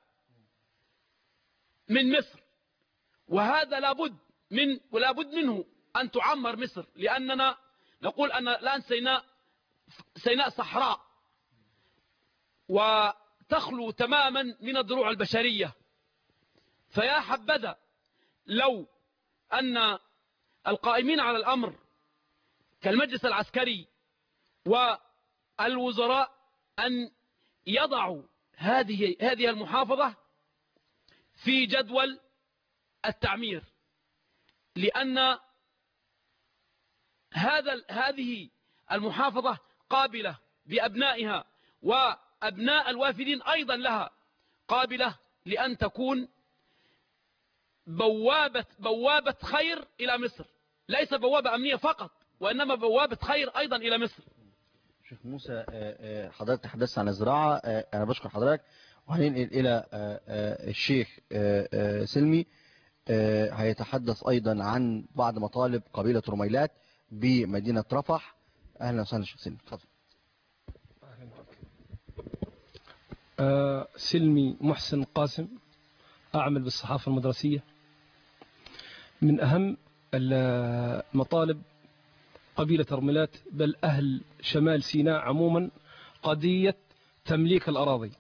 من مصر، وهذا لابد من ولابد منه أن تعمر مصر، لأننا نقول أن الآن سيناء سيناء صحراء وتخلو تماما من الضلوع البشرية. فيا حبذا لو أن القائمين على الأمر كالمجلس العسكري والوزراء أن يضعوا هذه هذه المحافظة في جدول التعمير، لأن هذا هذه المحافظة قابلة بأبنائها وأبناء الوافدين أيضا لها، قابلة لأن تكون بوابة بوابة خير إلى مصر، ليس بوابة أمنية فقط وإنما بوابة خير أيضا إلى مصر. شيخ موسى، حضرتك تحدثت عن الزراعة، أنا بشكر حضرتك، وهننقل إلى الشيخ سلمي هيتحدث أيضا عن بعض مطالب قبيلة رميلات بمدينة رفح. أهلا وسهلا شيخ سلمي، تفضل. أه سلمي محسن قاسم، أعمل بالصحافة المدرسية. من أهم المطالب قبيلة رميلات بل أهل شمال سيناء عموما قضية تمليك الأراضي.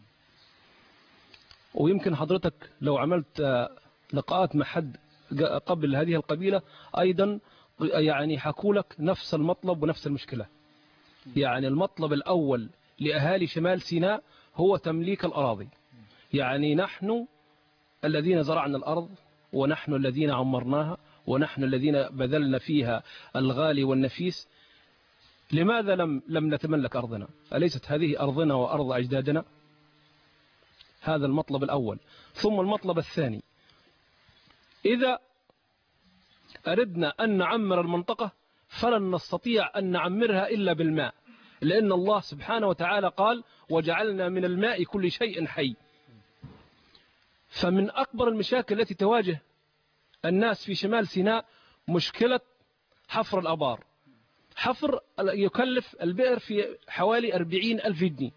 ويمكن حضرتك لو عملت لقاءات مع حد قبل هذه القبيلة أيضا يعني حكوا لك نفس المطلب ونفس المشكلة. يعني المطلب الأول لأهالي شمال سيناء هو تمليك الأراضي. يعني نحن الذين زرعنا الأرض، ونحن الذين عمرناها، ونحن الذين بذلنا فيها الغالي والنفيس، لماذا لم لم نتملك أرضنا؟ أليست هذه أرضنا وأرض أجدادنا؟ هذا المطلب الأول. ثم المطلب الثاني، إذا أردنا أن نعمر المنطقة فلن نستطيع أن نعمرها إلا بالماء، لأن الله سبحانه وتعالى قال وجعلنا من الماء كل شيء حي. فمن أكبر المشاكل التي تواجه الناس في شمال سيناء مشكلة حفر الأبار. حفر يكلف البئر في حوالي أربعين ألف جنيه.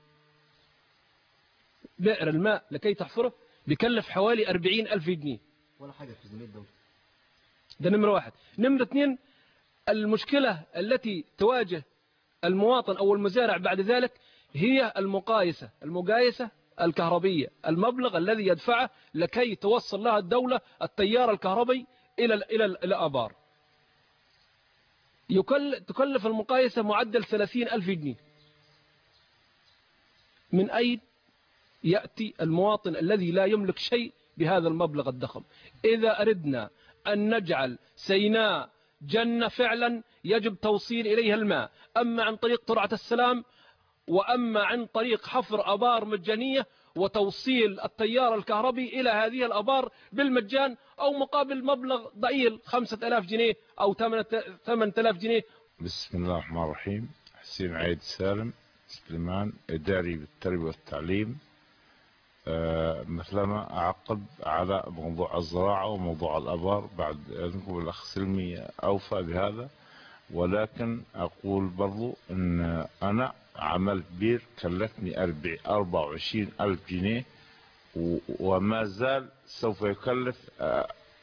بئر الماء لكي تحفره بيكلف حوالي أربعين ألف جنيه، ولا حاجة في زميل دولة. ده نمرة واحد. نمرة اثنين، المشكلة التي تواجه المواطن أو المزارع بعد ذلك هي المقايسة المقايسة الكهربية، المبلغ الذي يدفعه لكي توصل لها الدولة التيار الكهربي إلى إلى الآبار. تكلف المقايسة معدل ثلاثين ألف جنيه. من أين يأتي المواطن الذي لا يملك شيء بهذا المبلغ الضخم؟ إذا أردنا أن نجعل سيناء جنة فعلا يجب توصيل إليها الماء، أما عن طريق ترعة السلام وأما عن طريق حفر أبار مجانية وتوصيل التيار الكهربي إلى هذه الأبار بالمجان أو مقابل مبلغ ضئيل خمسة آلاف جنيه أو ثمانية آلاف جنيه. بسم الله الرحمن الرحيم. حسين عيد سالم سليمان، إداري بالتربية والتعليم. أه مثلما أعقب على موضوع الزراعة وموضوع الأبار، بعد أذنكم الأخ سلمي أوفى بهذا، ولكن أقول برضو أن أنا عملت بير كلفني أربعة وعشرين ألف جنيه وما زال سوف يكلف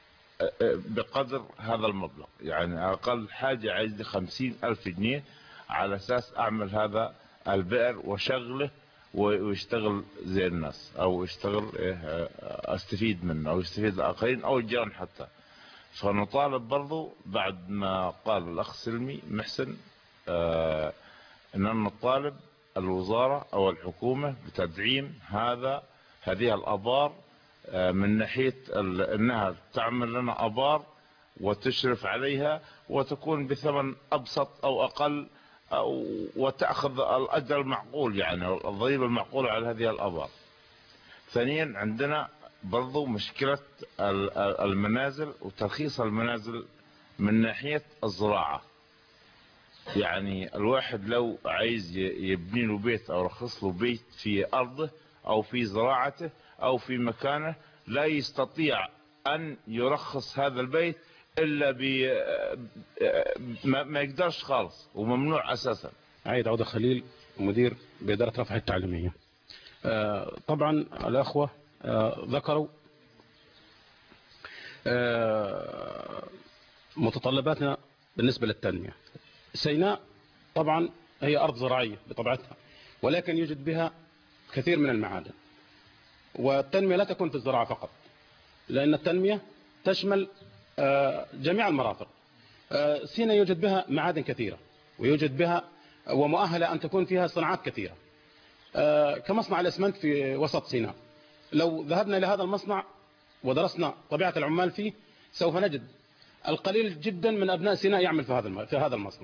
بقدر هذا المبلغ. يعني أقل حاجة عايز خمسين ألف جنيه على أساس أعمل هذا البئر وشغله ويشتغل زي الناس، أو يشتغل أستفيد منه أو يستفيد الآخرين أو الجيران حتى. فنطالب برضو بعد ما قال الأخ سلمي محسن آه أننا نطالب الوزارة أو الحكومة بتدعيم هذا هذه الآبار آه من ناحية أنها تعمل لنا آبار وتشرف عليها وتكون بثمن أبسط أو أقل أو وتأخذ الأجر المعقول، يعني الضريبة المعقولة على هذه الآبار. ثانيا عندنا برضو مشكلة المنازل وترخيص المنازل من ناحية الزراعة. يعني الواحد لو عايز يبني له بيت أو رخص له بيت في أرضه أو في زراعته أو في مكانه لا يستطيع أن يرخص هذا البيت إلا ب ما يقدرش خالص وممنوع أساسا. عايد عودة خليل مدير بإدارة رفح التعليمية. طبعا الأخوة ذكروا متطلباتنا بالنسبة للتنمية. سيناء طبعا هي أرض زراعية بطبيعتها، ولكن يوجد بها كثير من المعادن، والتنمية لا تكون في الزراعة فقط، لأن التنمية تشمل جميع المرافق. سيناء يوجد بها معادن كثيرة ويوجد بها ومؤهلة أن تكون فيها صناعات كثيرة، كمصنع الأسمنت في وسط سيناء. لو ذهبنا إلى هذا المصنع ودرسنا طبيعة العمال فيه سوف نجد القليل جدا من أبناء سيناء يعمل في هذا في هذا المصنع،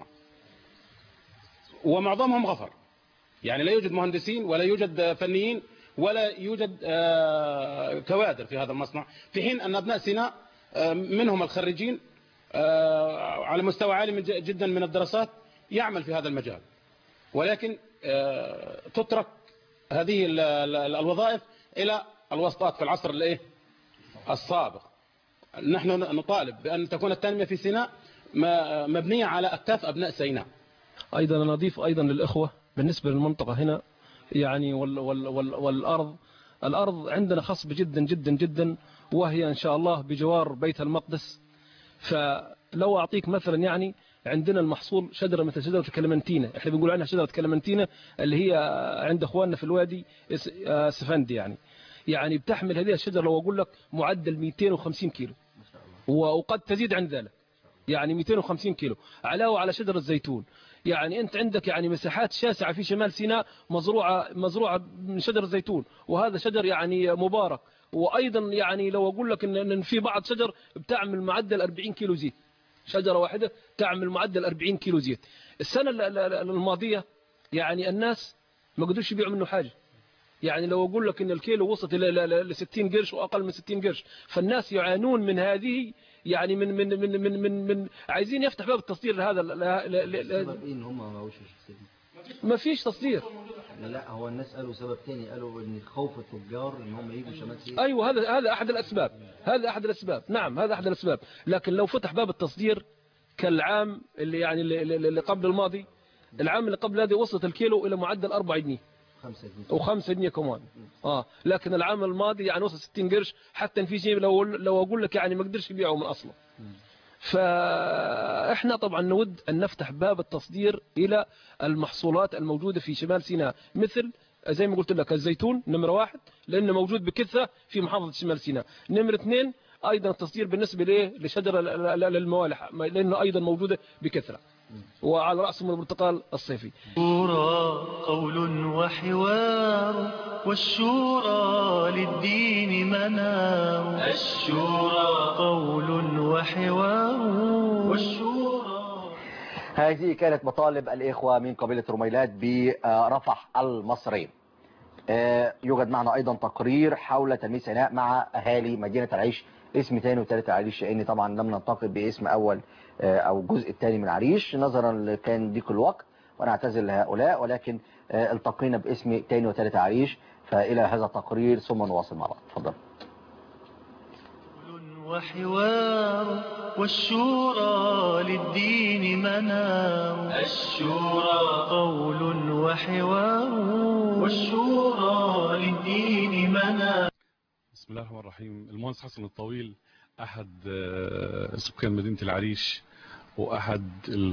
ومعظمهم غفر. يعني لا يوجد مهندسين ولا يوجد فنيين ولا يوجد كوادر في هذا المصنع، في حين أن أبناء سيناء منهم الخريجين على مستوى عالي جدا من الدراسات يعمل في هذا المجال، ولكن تترك هذه الوظائف إلى الوسطات في العصر الايه السابق. نحن نطالب بأن تكون التنمية في سيناء مبنية على أكتاف أبناء سيناء. أيضا نضيف أيضا للإخوة بالنسبة للمنطقة هنا، يعني وال وال وال والأرض الأرض عندنا خصبة جدا جدا جدا، وهي إن شاء الله بجوار بيت المقدس. فلو أعطيك مثلا يعني عندنا المحصول شجرة مثل شجرة الكلمنتينة، احنا بنقول عنها شجرة كلمنتينة اللي هي عند اخواننا في الوادي سفندي، يعني يعني بتحمل هذه الشجرة لو اقول لك معدل مئتين وخمسين كيلو وقد تزيد عن ذلك، يعني مئتين وخمسين كيلو علاوة على شجرة الزيتون. يعني انت عندك يعني مساحات شاسعة في شمال سيناء مزروعة مزروعة من شجر الزيتون، وهذا شجر يعني مبارك. وايضا يعني لو اقول لك ان في بعض شجر بتعمل معدل أربعين كيلو زيت، شجرة واحدة تعمل معدل أربعين كيلو زيت. السنة الماضية يعني الناس ما قدروش يبيعوا منه حاجة، يعني لو أقول لك إن الكيلو وصلت ل ستين قرش وأقل من ستين قرش، فالناس يعانون من هذه، يعني من من من من من, من عايزين يفتح باب التصدير لهذا. السبب إيه إن هم ما هوش ما فيش تصدير؟ لا، هو الناس قالوا سبب تاني، قالوا إن خوف التجار إن هم يجوا شمال سيناء. أيوه، هذا هذا أحد الأسباب، هذا أحد الأسباب، نعم هذا أحد الأسباب. لكن لو فتح باب التصدير كالعام اللي يعني اللي قبل الماضي، العام اللي قبل هذا وصلت الكيلو إلى معدل أربعة جنيه وخمسة جنيه كمان. اه لكن العام الماضي يعني وصل ستين قرش، حتى في شيء لو لو اقول لك يعني ما قدرش يبيعه من اصله. فاحنا طبعا نود ان نفتح باب التصدير الى المحصولات الموجوده في شمال سيناء، مثل زي ما قلت لك الزيتون نمره واحد لانه موجود بكثره في محافظه شمال سيناء. نمره اثنين ايضا التصدير بالنسبه ليه لشجر الموالح لانه ايضا موجوده بكثره، وعلى رأسهم البرتقال الصيفي. الشورى قول وحوار، والشورى للدين منار. الشورى قول وحوار، والشورى. هذه كانت مطالب الإخوة من قبيلة رميلات برفح المصري. يوجد معنا أيضا تقرير حول تنمية سيناء مع أهالي مدينة العريش، اسم ثاني وثالث العريش، لأن طبعا لم ننتقل باسم أول أو الجزء الثاني من العريش نظرا لكان ضيق الوقت، وأنا أعتذر لهؤلاء، ولكن التقينا باسم ثاني وثالث العريش. فإلى هذا التقرير ثم نواصل مع بعض. تفضل. وحوار، والشورى للدين منار. الشورى قول وحوار، والشورى للدين منار. بسم الله الرحمن الرحيم. المهندس حسن الطويل أحد سكان مدينة العريش، واحد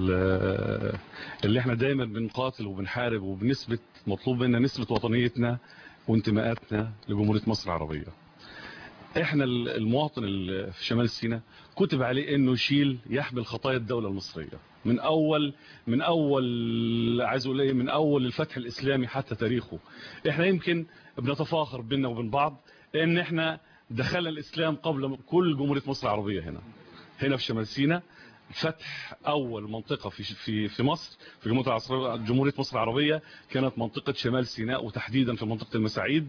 اللي احنا دايما بنقاتل وبنحارب وبنثبت مطلوب منا نثبت وطنيتنا وانتماءاتنا لجمهورية مصر العربية. احنا المواطن اللي في شمال سيناء كتب عليه انه يشيل يحمل خطايا الدولة المصرية من اول من اول عايز اقول ايه من اول الفتح الاسلامي حتى تاريخه. احنا يمكن بنتفاخر بيننا وبين بعض ان احنا دخلنا الاسلام قبل كل جمهورية مصر العربية. هنا هنا في شمال سيناء فتح اول منطقة في في في مصر في جمهورية مصر العربية كانت منطقة شمال سيناء، وتحديدا في منطقة المساعيد.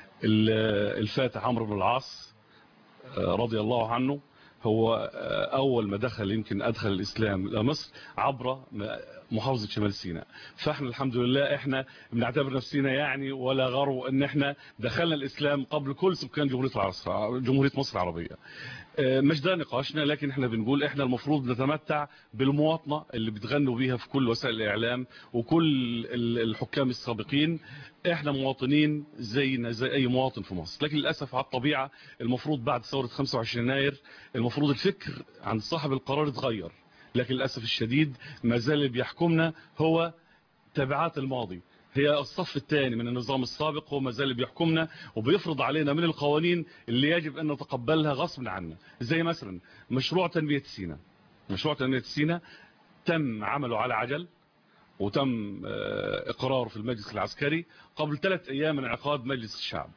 الفاتح عمرو بن العاص رضي الله عنه هو اول ما دخل يمكن ادخل الاسلام لمصر عبر محافظة شمال سيناء. فاحنا الحمد لله احنا بنعتبر نفسنا يعني ولا غرو ان احنا دخلنا الاسلام قبل كل سكان جمهورية جمهورية مصر العربية. مش ده نقاشنا، لكن احنا بنقول احنا المفروض نتمتع بالمواطنة اللي بتغنوا بيها في كل وسائل الاعلام وكل الحكام السابقين. احنا مواطنين زينا زي اي مواطن في مصر، لكن للاسف على الطبيعة المفروض بعد ثورة خمسة وعشرين يناير المفروض الفكر عند صاحب القرار اتغير، لكن للاسف الشديد ما زال اللي بيحكمنا هو تبعات الماضي. هي الصف الثاني من النظام السابق هو ما زال بيحكمنا وبيفرض علينا من القوانين اللي يجب ان نتقبلها غصب عنا. زي مثلا مشروع تنمية سيناء. مشروع تنمية سيناء تم عمله على عجل وتم اقراره في المجلس العسكري قبل ثلاث ايام من انعقاد مجلس الشعب.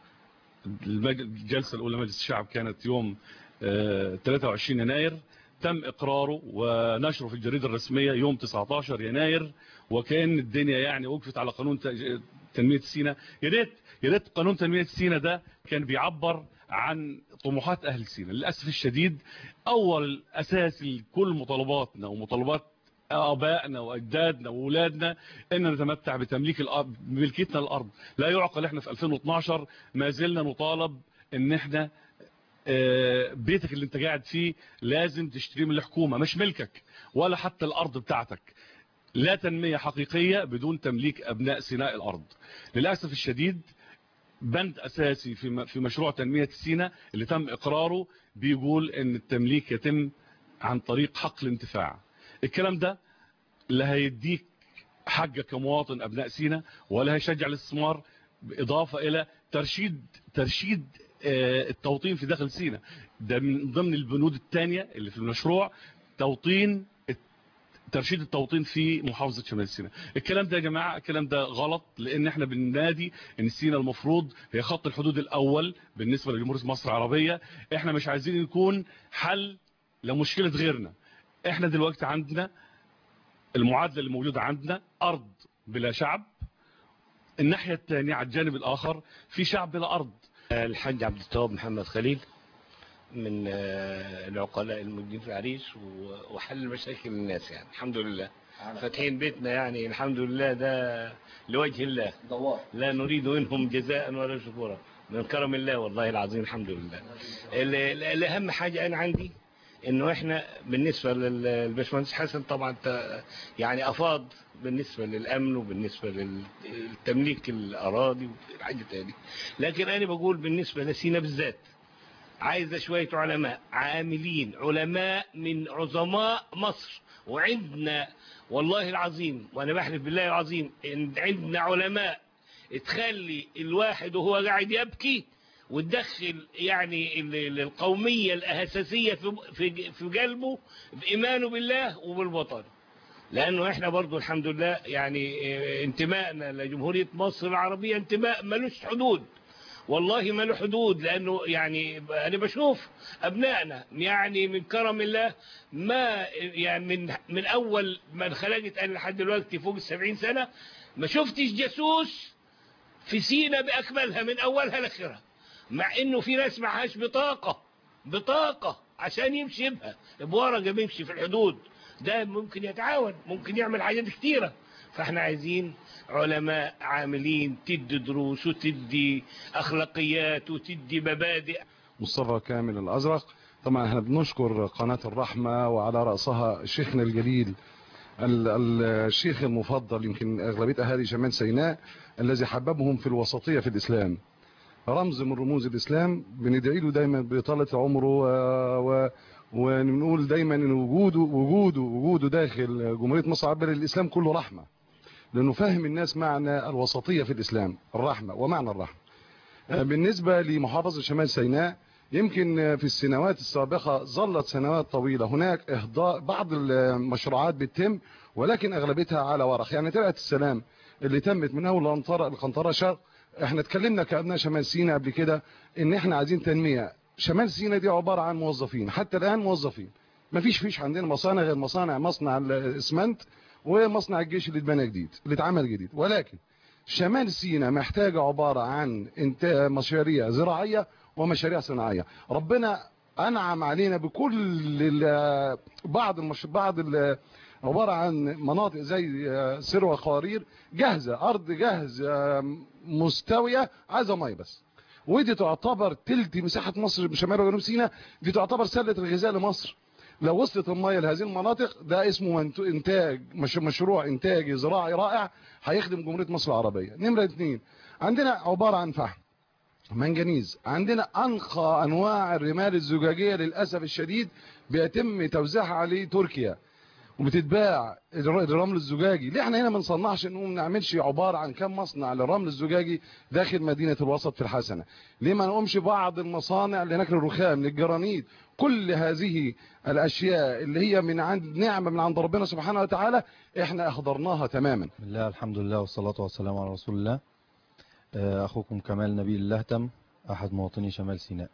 الجلسة الاولى مجلس الشعب كانت يوم ثلاثة وعشرين يناير، تم اقراره ونشره في الجريدة الرسمية يوم تسعة عشر يناير، وكأن الدنيا يعني وقفت على قانون تنمية سيناء. يا ريت يا ريت قانون تنمية سيناء ده كان بيعبر عن طموحات اهل سيناء. للاسف الشديد اول اساس لكل مطالباتنا ومطالبات ابائنا واجدادنا واولادنا ان نتمتع بتمليك الارض، بملكيتنا الارض. لا يعقل احنا في ألفين واثناشر ما زلنا نطالب ان احنا بيتك اللي انت قاعد فيه لازم تشتريه من الحكومة، مش ملكك ولا حتى الارض بتاعتك. لا تنمية حقيقية بدون تمليك ابناء سيناء الارض. للأسف الشديد بند اساسي في في مشروع تنمية سيناء اللي تم اقراره بيقول ان التمليك يتم عن طريق حق الانتفاع. الكلام ده لا هيديك حقك كمواطن ابناء سيناء ولا هيشجع الاستثمار، باضافة الى ترشيد ترشيد التوطين في داخل سيناء. ده من ضمن البنود الثانية اللي في المشروع توطين ترشيد التوطين في محافظة شمال سيناء. الكلام ده يا جماعة الكلام ده غلط، لان احنا بننادي ان سيناء المفروض هي خط الحدود الاول بالنسبة لجمهورية مصر العربية. احنا مش عايزين نكون حل لمشكلة غيرنا. احنا دلوقتي عندنا المعادلة اللي موجودة عندنا ارض بلا شعب، الناحية الثانية على الجانب الاخر في شعب بلا ارض. الحاج عبد التواب محمد خليل من العقلاء الموجودين في العريش وحل مشاكل الناس. يعني الحمد لله فاتحين بيتنا يعني الحمد لله ده لوجه الله، لا نريد منهم جزاء ولا شكورا، من كرم الله والله العظيم الحمد لله. الأهم حاجة أنا عندي إنه إحنا بالنسبة للباشمهندس حسن طبعا يعني أفاض بالنسبة للأمن وبالنسبة للتمليك الأراضي والحاجة تاني، لكن أنا بقول بالنسبة لسيناء بالذات عايزة شوية علماء عاملين، علماء من عظماء مصر. وعندنا والله العظيم وأنا بحلف بالله العظيم إن عندنا علماء تخلي الواحد وهو قاعد يبكي وتدخل يعني القومية الأساسية في في قلبه بإيمانه بالله وبالوطن. لأنه إحنا برضو الحمد لله يعني انتمائنا لجمهورية مصر العربية انتماء ملوش حدود، والله ما له حدود. لأنه يعني أنا بشوف أبنائنا يعني من كرم الله ما يعني من من أول ما خلقت أنا لحد دلوقتي فوق السبعين سنة ما شفتش جاسوس في سيناء بأكملها من أولها لآخرها، مع إنه في ناس معهاش بطاقة بطاقة عشان يمشي بها بورقة بيمشي في الحدود. ده ممكن يتعاون، ممكن يعمل حاجات كتيرة. فاحنا عايزين علماء عاملين تدي دروس وتدي أخلاقيات وتدي مبادئ. مصطفى كامل الأزرق. طبعا احنا بنشكر قناة الرحمة وعلى رأسها شيخنا الجليل الشيخ المفضل يمكن أغلبية أهالي شمال سيناء الذي حببهم في الوسطية في الإسلام، رمز من رموز الإسلام. بندعي له دايما بطالة عمره و... و... ونقول دايما ان وجوده وجوده وجوده داخل جمهورية مصر العربية للإسلام كله رحمة، لأنه فهم الناس معنى الوسطية في الإسلام، الرحمة ومعنى الرحمة. بالنسبة لمحافظة شمال سيناء، يمكن في السنوات السابقة ظلت سنوات طويلة هناك إهدار بعض المشروعات بتتم، ولكن أغلبيتها على ورق. يعني ترعة السلام اللي تمت من أول القنطرة شرق، احنا اتكلمنا كأبناء شمال سيناء قبل كده ان احنا عايزين تنمية. شمال سيناء دي عبارة عن موظفين، حتى الآن موظفين، مفيش فيش عندنا مصانع غير مصانع مصنع الاسمنت ومصنع الجيش اللي اتبنى جديد اللي اتعمل جديد. ولكن شمال سيناء محتاجة عبارة عن انتاج مشاريع زراعية ومشاريع صناعية. ربنا أنعم علينا بكل بعض المش... بعض ال... عبارة عن مناطق زي سروة قوارير جاهزة، أرض جاهزة مستوية عايزة مية بس، ودي تعتبر تلت مساحة مصر بشمال وجنوب سيناء، دي تعتبر سلة الغذاء لمصر. لو وصلت المية لهذه المناطق ده اسمه انتاج مش... مشروع انتاجي زراعي رائع هيخدم جمهورية مصر العربية. نمرة اثنين، عندنا عبارة عن فحم منجنيز، عندنا أنقى أنواع الرمال الزجاجية للأسف الشديد بيتم توزيعها عليه تركيا وبتتباع الرمل الزجاجي. ليه احنا هنا ما نصنعش انه ما نعملش عباره عن كم مصنع للرمل الزجاجي داخل مدينه الوسط في الحسنه؟ ليه ما نقومش بعض المصانع لنقل الرخام للجرانيد؟ كل هذه الاشياء اللي هي من عند نعمه من عند ربنا سبحانه وتعالى احنا اهدرناها تماما. بالله الحمد لله والصلاه والسلام على رسول الله. اخوكم كمال نبيل اللهتم احد مواطني شمال سيناء.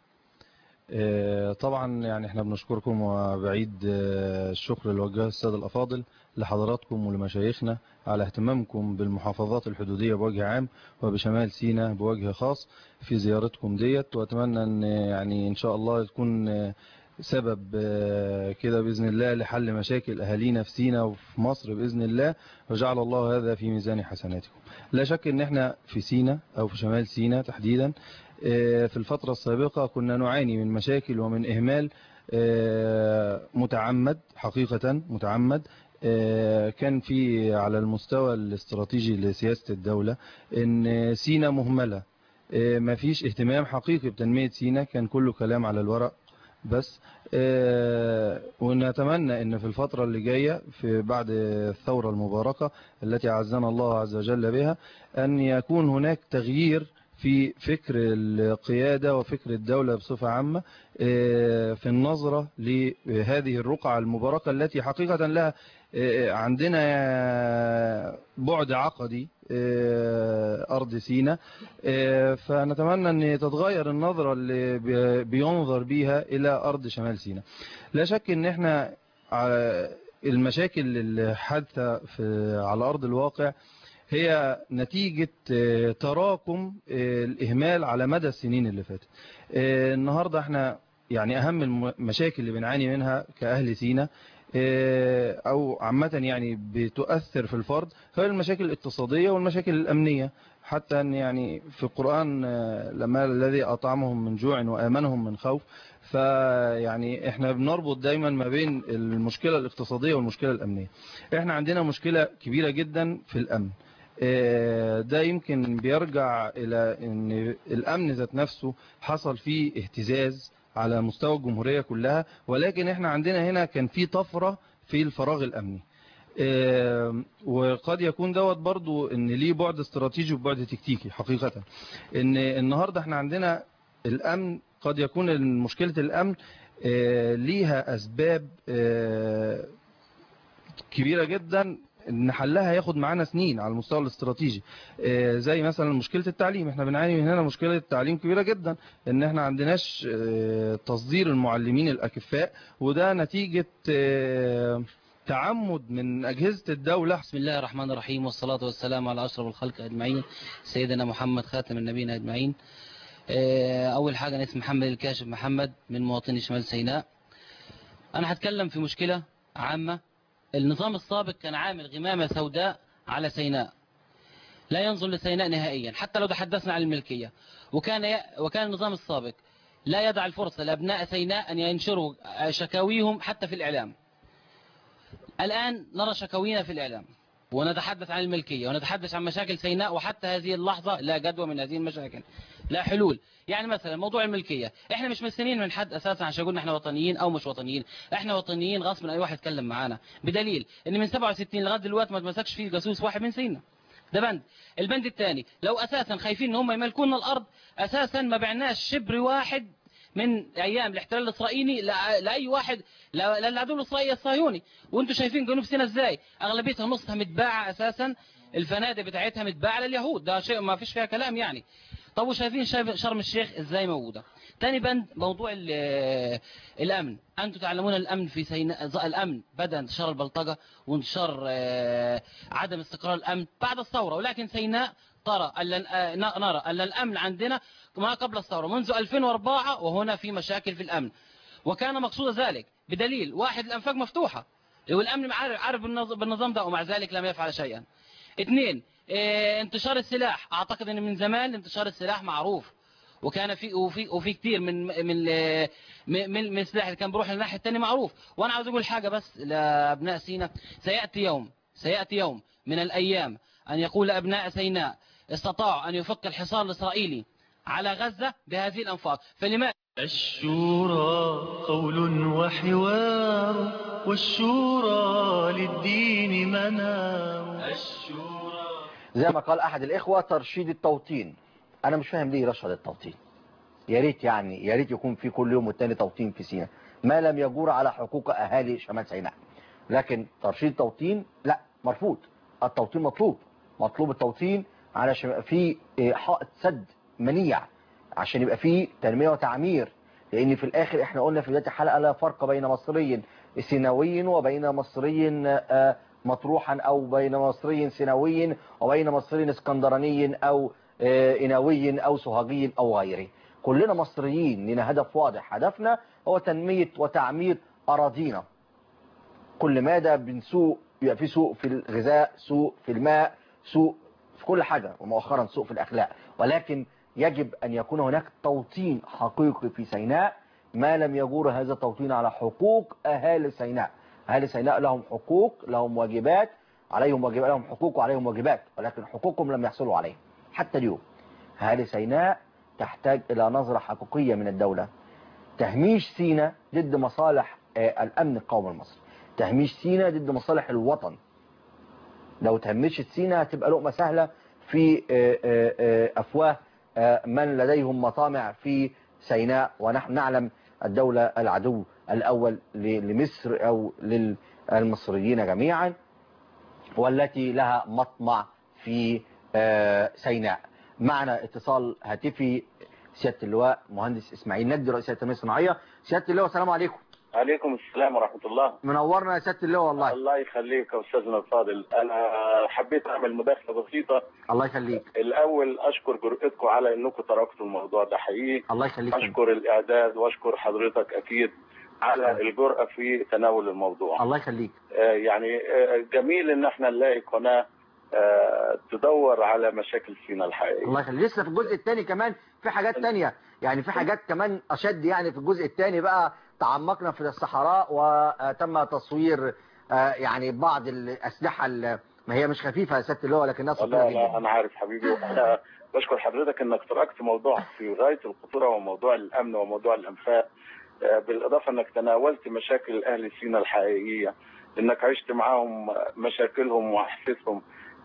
طبعا يعني احنا بنشكركم وبعيد الشكر لوجه السادة الأفاضل لحضراتكم ولمشايخنا على اهتمامكم بالمحافظات الحدودية بوجه عام وبشمال سيناء بوجه خاص في زيارتكم ديت، واتمنى ان يعني ان شاء الله تكون سبب كده بإذن الله لحل مشاكل أهالينا في سيناء وفي مصر بإذن الله، وجعل الله هذا في ميزان حسناتكم. لا شك ان احنا في سيناء او في شمال سيناء تحديدا في الفترة السابقة كنا نعاني من مشاكل ومن إهمال متعمد، حقيقة متعمد. كان في على المستوى الاستراتيجي لسياسة الدولة ان سيناء مهملة، ما فيش اهتمام حقيقي بتنمية سيناء، كان كله كلام على الورق بس. ونتمنى ان في الفترة اللي جاية في بعد الثورة المباركة التي عزنا الله عز وجل بها ان يكون هناك تغيير في فكر القيادة وفكر الدولة بصفة عامة في النظرة لهذه الرقعة المباركة التي حقيقة لها عندنا بعد عقدي أرض سيناء. فنتمنى أن تتغير النظرة اللي بينظر بيها إلى أرض شمال سيناء. لا شك أن احنا المشاكل اللي حادثة على أرض الواقع هي نتيجة تراكم الإهمال على مدى السنين اللي فاتت. النهاردة احنا يعني أهم المشاكل اللي بنعاني منها كأهل سيناء أو عامة يعني بتؤثر في الفرد هي المشاكل الاقتصادية والمشاكل الأمنية. حتى أن يعني في القرآن لما الذي أطعمهم من جوع وآمنهم من خوف، فيعني احنا بنربط دايما ما بين المشكلة الاقتصادية والمشكلة الأمنية. احنا عندنا مشكلة كبيرة جدا في الأمن، ده يمكن بيرجع إلى أن الأمن ذات نفسه حصل فيه اهتزاز على مستوى الجمهورية كلها، ولكن احنا عندنا هنا كان في طفرة في الفراغ الأمني. وقد يكون دوت برضو ان ليه بعد استراتيجي وبعد تكتيكي حقيقة. ان النهاردة احنا عندنا الأمن قد يكون مشكلة الأمن ليها أسباب كبيرة جدا ان حلها ياخد معانا سنين على المستوى الاستراتيجي. زي مثلا مشكلة التعليم، احنا بنعاني من هنا مشكلة التعليم كبيرة جدا، ان احنا عندناش تصدير المعلمين الأكفاء، وده نتيجة تعمد من أجهزة الدولة. بسم الله الرحمن الرحيم، والصلاة والسلام على أشرف الخلق أجمعين، سيدنا محمد خاتم النبيين أجمعين. أول حاجة أنا اسمي محمد الكاشف محمد من مواطني شمال سيناء. أنا هتكلم في مشكلة عامة. النظام السابق كان عامل غمامة سوداء على سيناء، لا ينظر لسيناء نهائيا حتى لو تحدثنا عن الملكية. وكان ي... وكان النظام السابق لا يدع الفرصة لأبناء سيناء أن ينشروا شكاويهم حتى في الإعلام. الآن نرى شكاوينا في الإعلام، ونتحدث عن الملكية ونتحدث عن مشاكل سيناء، وحتى هذه اللحظة لا جدوى من هذه المشاكل، لا حلول. يعني مثلا موضوع الملكية، احنا مش مستنيين من حد اساسا عشان يقولنا احنا وطنيين او مش وطنيين، احنا وطنيين غصب عن اي واحد يتكلم معانا، بدليل ان من سبعة وستين لغايه دلوقتي ما اتمسكش فيه جاسوس واحد من سيناء. ده بند. البند الثاني، لو اساسا خايفين ان هم يملكونا الارض، اساسا ما بعناش شبر واحد من ايام الاحتلال الاسرائيلي لاي واحد، للعدو الاسرائيلي الصهيوني. وانتم شايفين جنوب سيناء ازاي اغلبيتها نصها متباعه اساسا، الفنادق بتاعتها متباعه لليهود، ده شيء ما فيش فيها كلام يعني. طب وشايفين شرم الشيخ ازاي موجوده. تاني بند موضوع الامن، انتم تعلمون الامن في سيناء، الامن بدا انتشار البلطجه وانتشار عدم استقرار الامن بعد الثوره، ولكن سيناء ترى نرى ان الامن عندنا ما قبل الثوره منذ ألفين وأربعة، وهنا في مشاكل في الامن، وكان مقصود ذلك بدليل واحد الانفاق مفتوحه والامن عارف بالنظام ده، ومع ذلك لم يفعل شيئا. اثنين، اه انتشار السلاح، اعتقد ان من زمان انتشار السلاح معروف، وكان في وفي وفي كتير من من من من السلاح اللي كان بيروح للناحيه الثانيه معروف. وانا عاوز اقول حاجه بس لابناء سيناء، سياتي يوم سياتي يوم من الايام ان يقول ابناء سيناء استطاعوا ان يفك الحصار الاسرائيلي على غزه بهذه الانفاق، فلماذا؟ الشورى قول وحوار، والشورى للدين منار. الشورى زي ما قال احد الاخوه ترشيد التوطين. انا مش فاهم ليه رشد التوطين. يا ريت يعني يا ريت يكون في كل يوم والتاني توطين في سيناء، ما لم يجور على حقوق اهالي شمال سيناء. لكن ترشيد التوطين لا، مرفوض. التوطين مطلوب، مطلوب التوطين علشان يبقى في حائط سد منيع، عشان يبقى في تنمية وتعمير. لان في الاخر احنا قلنا في بداية الحلقة لا فرق بين مصري سيناوي وبين مصري مطروحا، او بين مصري سيناوي وبين مصري اسكندراني او إناوي او سوهاجي او غيره. كلنا مصريين، لنا هدف واضح، هدفنا هو تنمية وتعمير اراضينا. كل مادة بنسوق، يبقى في سوق في الغذاء، سوق في الماء، سوق في كل حاجة، ومؤخرا سوق في الاخلاق. ولكن يجب ان يكون هناك توطين حقيقي في سيناء، ما لم يجور هذا التوطين على حقوق اهالي سيناء. اهالي سيناء لهم حقوق، لهم واجبات، عليهم واجبات، لهم حقوق وعليهم واجبات، ولكن حقوقهم لم يحصلوا عليها حتى اليوم. اهالي سيناء تحتاج الى نظرة حقيقية من الدولة. تهميش سيناء ضد مصالح الامن القومي المصري، تهميش سيناء ضد مصالح الوطن. لو تهمشت سيناء هتبقى لقمة سهلة في افواه من لديهم مطامع في سيناء. ونحن نعلم الدولة العدو الأول لمصر أو للمصريين جميعا، والتي لها مطمع في سيناء. معنا اتصال هاتفي سيادة اللواء مهندس إسماعيل ندي، رئيس التنمية الصناعية. سيادة اللواء السلام عليكم. عليكم السلام ورحمة الله. منورنا يا سيادة اللواء والله. الله يخليك يا أستاذنا الفاضل. أنا حبيت أعمل مداخلة بسيطة. الله يخليك. الأول أشكر جرأتكم على أنكم تركتوا الموضوع ده حقيقي. الله يخليك. أشكر الإعداد وأشكر حضرتك أكيد على الجرأة في تناول الموضوع. الله يخليك. آه يعني آه جميل إن احنا نلاقي قناة آه تدور على مشاكل سيناء الحقيقية. الله يخليك. لسه في الجزء الثاني كمان في حاجات تانية، يعني في حاجات كمان أشد. يعني في الجزء الثاني بقى تعمقنا في الصحراء وتم تصوير يعني بعض الأسلحة ما هي مش خفيفة يا سيادة اللواء لكنها خطيرة جدا. لا أنا عارف حبيبي، أنا بشكر حضرتك إنك تركت موضوع في غاية الخطورة وموضوع الأمن وموضوع الأنفاق، بالإضافة إنك تناولت مشاكل أهل سيناء الحقيقية، إنك عشت معاهم مشاكلهم وأحساسهم.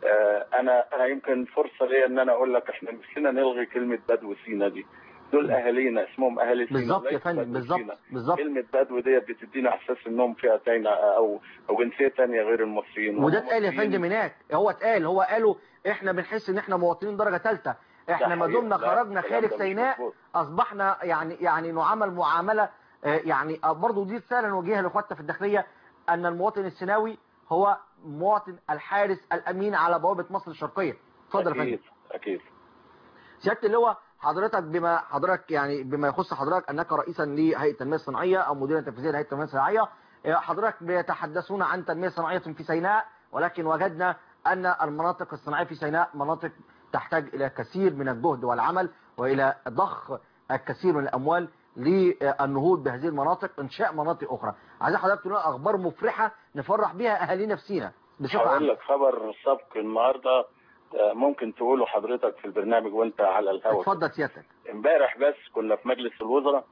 أنا أنا يمكن فرصة لي إن أنا أقول لك إحنا نفسنا نلغي كلمة بدو سيناء دي. دول اهالينا اسمهم اهالي سيناء. بالظبط يا فندم، بالظبط بالظبط. كلمه بدو ديت بتدينا احساس انهم فئتين او او جنسيه ثانيه غير المصريين. وده اتقال يا فندم هناك، هو اتقال، هو قالوا احنا بنحس ان احنا مواطنين درجه ثالثه، احنا ما دمنا خرجنا خارج سيناء اصبحنا يعني يعني نعامل معامله يعني. برضه دي رساله نوجهها لاخواتنا في الداخليه، ان المواطن السيناوي هو مواطن الحارس الامين على بوابه مصر الشرقيه. اتفضل يا فندم. اكيد اكيد. سياده اللواء، حضرتك بما حضرتك يعني بما يخص حضرتك انك رئيسا لهيئه التنميه الصناعيه او مديرا تنفيذيا لهيئه التنميه الصناعيه، حضرتك بيتحدثون عن تنميه صناعيه في سيناء، ولكن وجدنا ان المناطق الصناعيه في سيناء مناطق تحتاج الى كثير من الجهد والعمل والى ضخ الكثير من الاموال للنهوض بهذه المناطق، انشاء مناطق اخرى. عايز حضرتك تقول اخبار مفرحه نفرح بها اهالينا في سيناء. بصفه هقول عامه. لك خبر سبق النهارده ممكن تقوله حضرتك في البرنامج وانت على الهواء. اتفضل سيادتك. امبارح بس كنا في مجلس الوزراء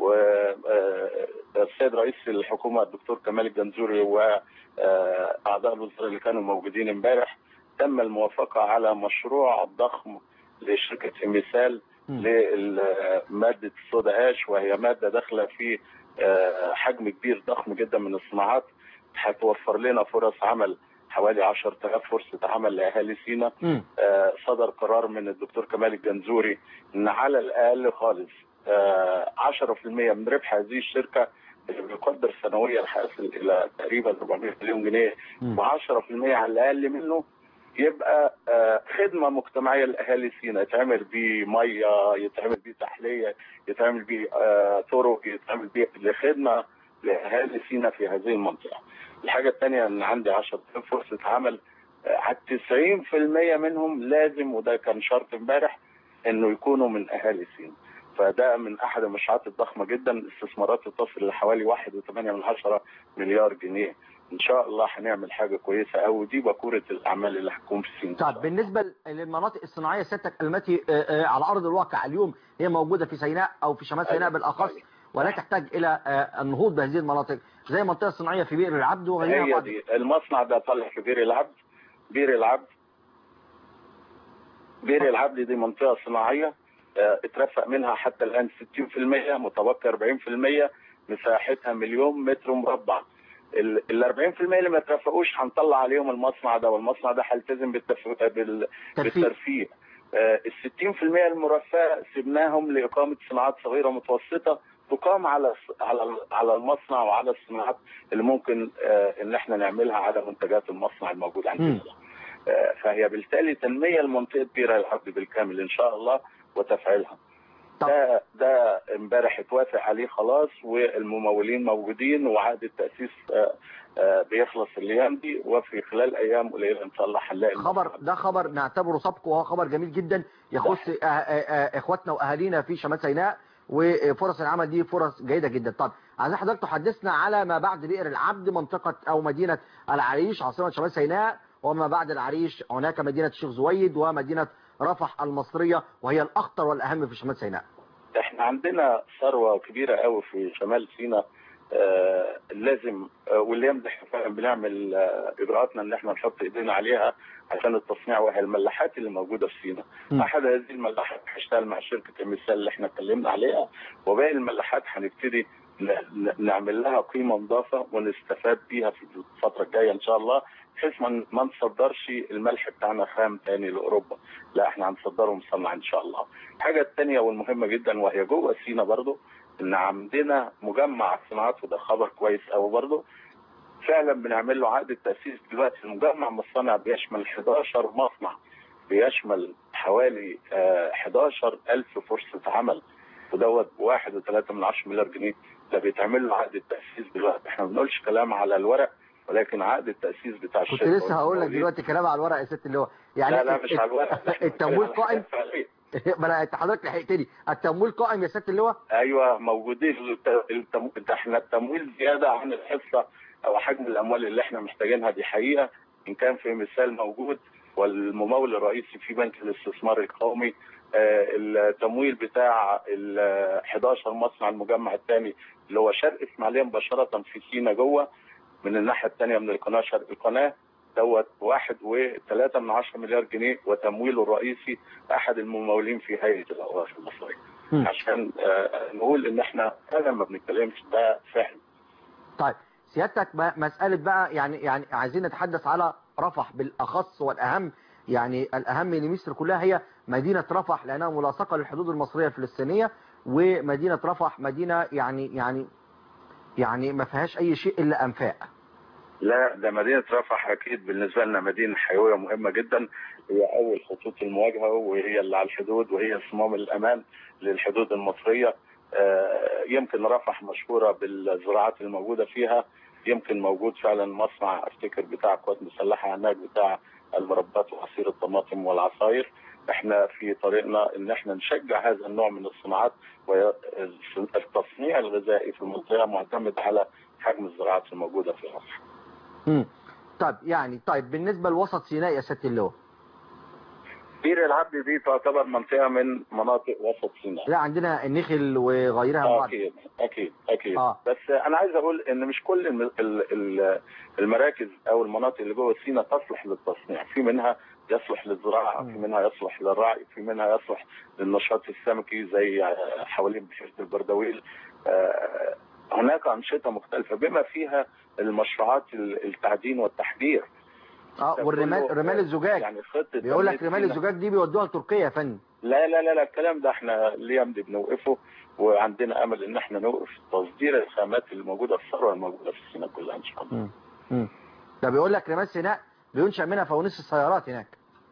والسيد رئيس الحكومه الدكتور كمال الجنزوري واعضاء الوزراء اللي كانوا موجودين امبارح تم الموافقه على مشروع ضخم لشركه مثال لماده الصودا اش، وهي ماده داخله في حجم كبير ضخم جدا من الصناعات، هتوفر لنا فرص عمل حوالي عشرة آلاف فرصة عمل لأهالي سينا. آه صدر قرار من الدكتور كمال الجنزوري إن على الأقل خالص آه عشرة في المية من ربح هذه الشركة اللي بيقدر سنويا حاصل إلى تقريبا أربعمائة مليون جنيه، وعشرة في المية على الأقل منه يبقى آه خدمة مجتمعية لأهالي سينا، يتعمل بيه مية، يتعمل بيه تحلية، يتعمل بيه آه طرق، يتعمل بيه لخدمة لأهالي سينا في هذه المنطقة. الحاجة الثانية ان عندي عشرة آلاف فرصة عمل، على تسعين في المية منهم لازم، وده كان شرط امبارح، انه يكونوا من اهالي سينا. فده من احد المشروعات الضخمة جدا، استثمارات تصل لحوالي واحد وثمانية من عشرة مليار جنيه. ان شاء الله هنعمل حاجة كويسة قوي، دي باكورة الاعمال اللي هتكون في سينا. طب بالنسبة للمناطق الصناعية سيادتك التي على ارض الواقع اليوم هي موجودة في سيناء او في شمال سيناء بالاخص، ولا تحتاج الى النهوض بهذه المناطق زي المنطقه الصناعيه في بئر العبد وغيرها؟ هي دي المصنع ده طالع في بئر العبد. بئر العبد بئر العبد دي منطقه صناعيه اه اترفق منها حتى الان ستين في المية، متبقي أربعين في المية، مساحتها مليون متر مربع. ال أربعين في المية اللي ما اترفقوش هنطلع عليهم المصنع ده، والمصنع ده هيلتزم بالترفيه. اه ال ستين في المية المرفقه سيبناهم لاقامه صناعات صغيره ومتوسطه تقام على على على المصنع وعلى الصناعات اللي ممكن آه ان احنا نعملها على منتجات المصنع الموجود عندنا. آه فهي بالتالي تنميه لمنطقه بئر العبد بالكامل ان شاء الله وتفعيلها. ده ده امبارح اتوافق عليه خلاص، والممولين موجودين، وعقد التاسيس آه آه بيخلص الايام دي، وفي خلال ايام قليله ان شاء الله هنلاقي خبر. ده خبر نعتبره سبق، وهو خبر جميل جدا يخص آه آه اخواتنا واهالينا في شمال سيناء، وفرص العمل دي فرص جيدة جدا. طب عايزين حضرتك تحدثنا على ما بعد بئر العبد، منطقة او مدينة العريش عاصمة شمال سيناء، وما بعد العريش هناك مدينة الشيخ زويد ومدينة رفح المصرية، وهي الاخطر والاهم في شمال سيناء. احنا عندنا ثروة كبيرة قوي في شمال سيناء، آه لازم آه والايام دي احنا فعلا بنعمل آه اجراءاتنا ان احنا نحط ايدينا عليها عشان التصنيع، وهي الملاحات اللي موجوده في سيناء. احد هذه الملاحات هشتغل مع شركه المثال اللي احنا اتكلمنا عليها، وباقي الملاحات هنبتدي نعمل لها قيمه مضافه ونستفاد بيها في الفتره الجايه ان شاء الله، بحيث ما نصدرش الملح بتاعنا خام تاني لاوروبا، لا احنا هنصدره مصنع ان شاء الله. الحاجه الثانيه والمهمه جدا وهي جوه سيناء برضو، ان عندنا مجمع صناعات، وده خبر كويس قوي برضو، فعلا بنعمل له عقد التاسيس دلوقتي. المجمع مصنع بيشمل إحدى عشر مصنع، بيشمل حوالي إحدى عشر ألف فرصه عمل، ودوت بواحد وثلاثة من عشرة مليار جنيه. ده بيتعمل له عقد التاسيس دلوقتي. احنا ما بنقولش كلام على الورق، ولكن عقد التاسيس بتاع الشركه. كنت لسه هقول لك دلوقتي كلام على الورق يا ست اللي هو يعني لا لا مش على الورق، التمويل قائم. ما انا انت حضرتك لحقتني، التمويل قائم يا ست اللواء؟ ايوه موجودين. التم... احنا التمويل زياده عن الحصه او حجم الاموال اللي احنا محتاجينها، دي حقيقه. ان كان في مثال موجود، والممول الرئيسي في بنك الاستثمار القومي، آه التمويل بتاع ال إحدى عشر مصنع المجمع الثاني اللي هو شرق اسماعيليه مباشره في سينا جوه، من الناحيه الثانيه من القناه شرق القناه، دوت واحد وثلاثة من عشرة مليار جنيه، وتمويله الرئيسي احد الممولين في هيئه الاوقاف المصريه. عشان آه نقول ان احنا فعلا ما بنتكلمش، ده فعلا. طيب سيادتك مساله بقى، يعني يعني عايزين نتحدث على رفح بالاخص والاهم، يعني الاهم لمصر كلها هي مدينه رفح، لانها ملاصقه للحدود المصريه الفلسطينيه، ومدينه رفح مدينه يعني يعني يعني ما فيهاش اي شيء الا انفاق. لا ده مدينة رفح أكيد بالنسبة لنا مدينة حيوية مهمة جدا، هي أول خطوط المواجهة، وهي اللي على الحدود، وهي صمام الأمان للحدود المصرية. يمكن رفح مشهورة بالزراعات الموجودة فيها، يمكن موجود فعلا مصنع أفتكر بتاع قوات مسلحة هناك بتاع المربات وعصير الطماطم والعصاير. احنا في طريقنا ان احنا نشجع هذا النوع من الصناعات، والتصنيع الغذائي في المنطقة معتمد على حجم الزراعات الموجودة في رفح. امم طيب يعني طيب بالنسبه لوسط سيناء يا سياده اللواء. بير العبد دي تعتبر منطقه من مناطق وسط سيناء. لا عندنا النخل وغيرها من بعض. اكيد اكيد اكيد آه. بس انا عايز اقول ان مش كل الم- ال- ال- المراكز او المناطق اللي جوه سيناء تصلح للتصنيع، في منها يصلح للزراعه، في منها يصلح للرعي، في منها يصلح للنشاط السمكي زي حوالين بحيره البردويل. آه، هناك انشطه مختلفه بما فيها المشروعات ال- التعدين والتحجير. اه والرمال رمال الزجاج يعني خطه بيقول لك تنمية رمال سيناء. الزجاج دي بيودوها لتركيا يا فندم. لا لا لا لا الكلام ده احنا اليوم دي بنوقفه، وعندنا امل ان احنا نوقف تصدير الخامات اللي موجوده في الثروه الموجوده في سيناء كلها ان شاء الله. امم ده بيقول لك رمال سيناء بينشأ منها فوانيس السيارات هناك.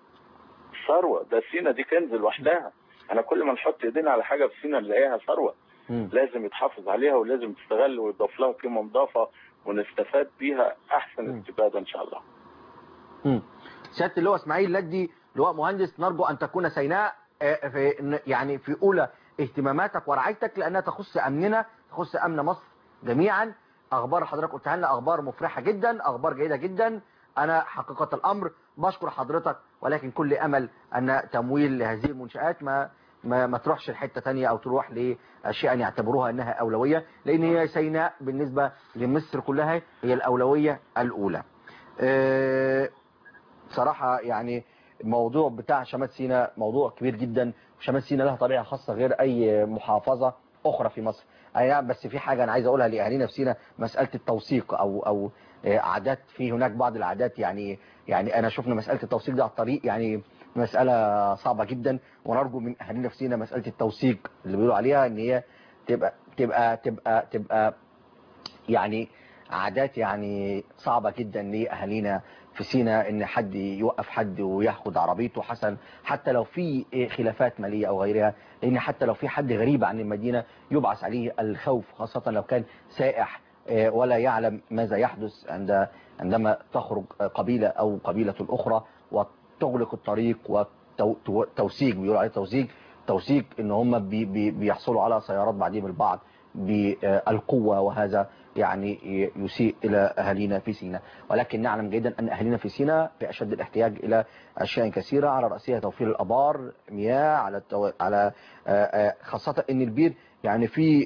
ثروه، ده سيناء دي كنز لوحدها. انا كل ما نحط ايدينا على حاجه في سيناء نلاقيها ثروه. مم. لازم يتحافظ عليها ولازم تستغل ويضاف لها قيمه مضافه ونستفاد بيها احسن استفاده ان شاء الله. امم سياده اللواء اسماعيل لدي لواء مهندس، نرجو ان تكون سيناء آه، في يعني في اولى اهتماماتك ورعايتك لانها تخص امننا، تخص امن مصر جميعا. اخبار حضرتك قلتها لنا اخبار مفرحه جدا، اخبار جيده جدا. انا حقيقه الامر بشكر حضرتك، ولكن كل امل ان تمويل هذه المنشآت ما ما, ما تروحش لحته ثانيه او تروح لاشياء يعتبروها انها اولويه، لان هي سيناء بالنسبه لمصر كلها هي الاولويه الاولى. أه صراحه يعني الموضوع بتاع شمال سيناء موضوع كبير جدا. شمال سيناء لها طبيعه خاصه غير اي محافظه اخرى في مصر. اي نعم، بس في حاجه انا عايز اقولها لاهالينا في سيناء، مساله التوثيق او او عادات، في هناك بعض العادات يعني يعني انا شفنا مساله التوثيق ده على الطريق يعني مساله صعبه جدا، ونرجو من اهالينا في سيناء مساله التوثيق اللي بيقولوا عليها ان هي تبقى تبقى تبقى تبقى يعني عادات يعني صعبه جدا لاهالينا في سيناء، ان حد يوقف حد وياخد عربيته حسن حتى لو في خلافات ماليه او غيرها، لان حتى لو في حد غريب عن المدينه يبعث عليه الخوف، خاصه لو كان سائح ولا يعلم ماذا يحدث عند عندما تخرج قبيله او قبيله اخرى وتغلق الطريق وتوثيق، بيقولوا عليه توثيق توثيق ان هم بي بي بيحصلوا على سيارات بعضهم البعض بالقوه، وهذا يعني يسيء إلى أهالينا في سيناء. ولكن نعلم جيدا أن أهالينا في سيناء في أشد الاحتياج إلى أشياء كثيرة، على رأسها توفير الأبار، مياه، على التو... على خاصة أن البير يعني في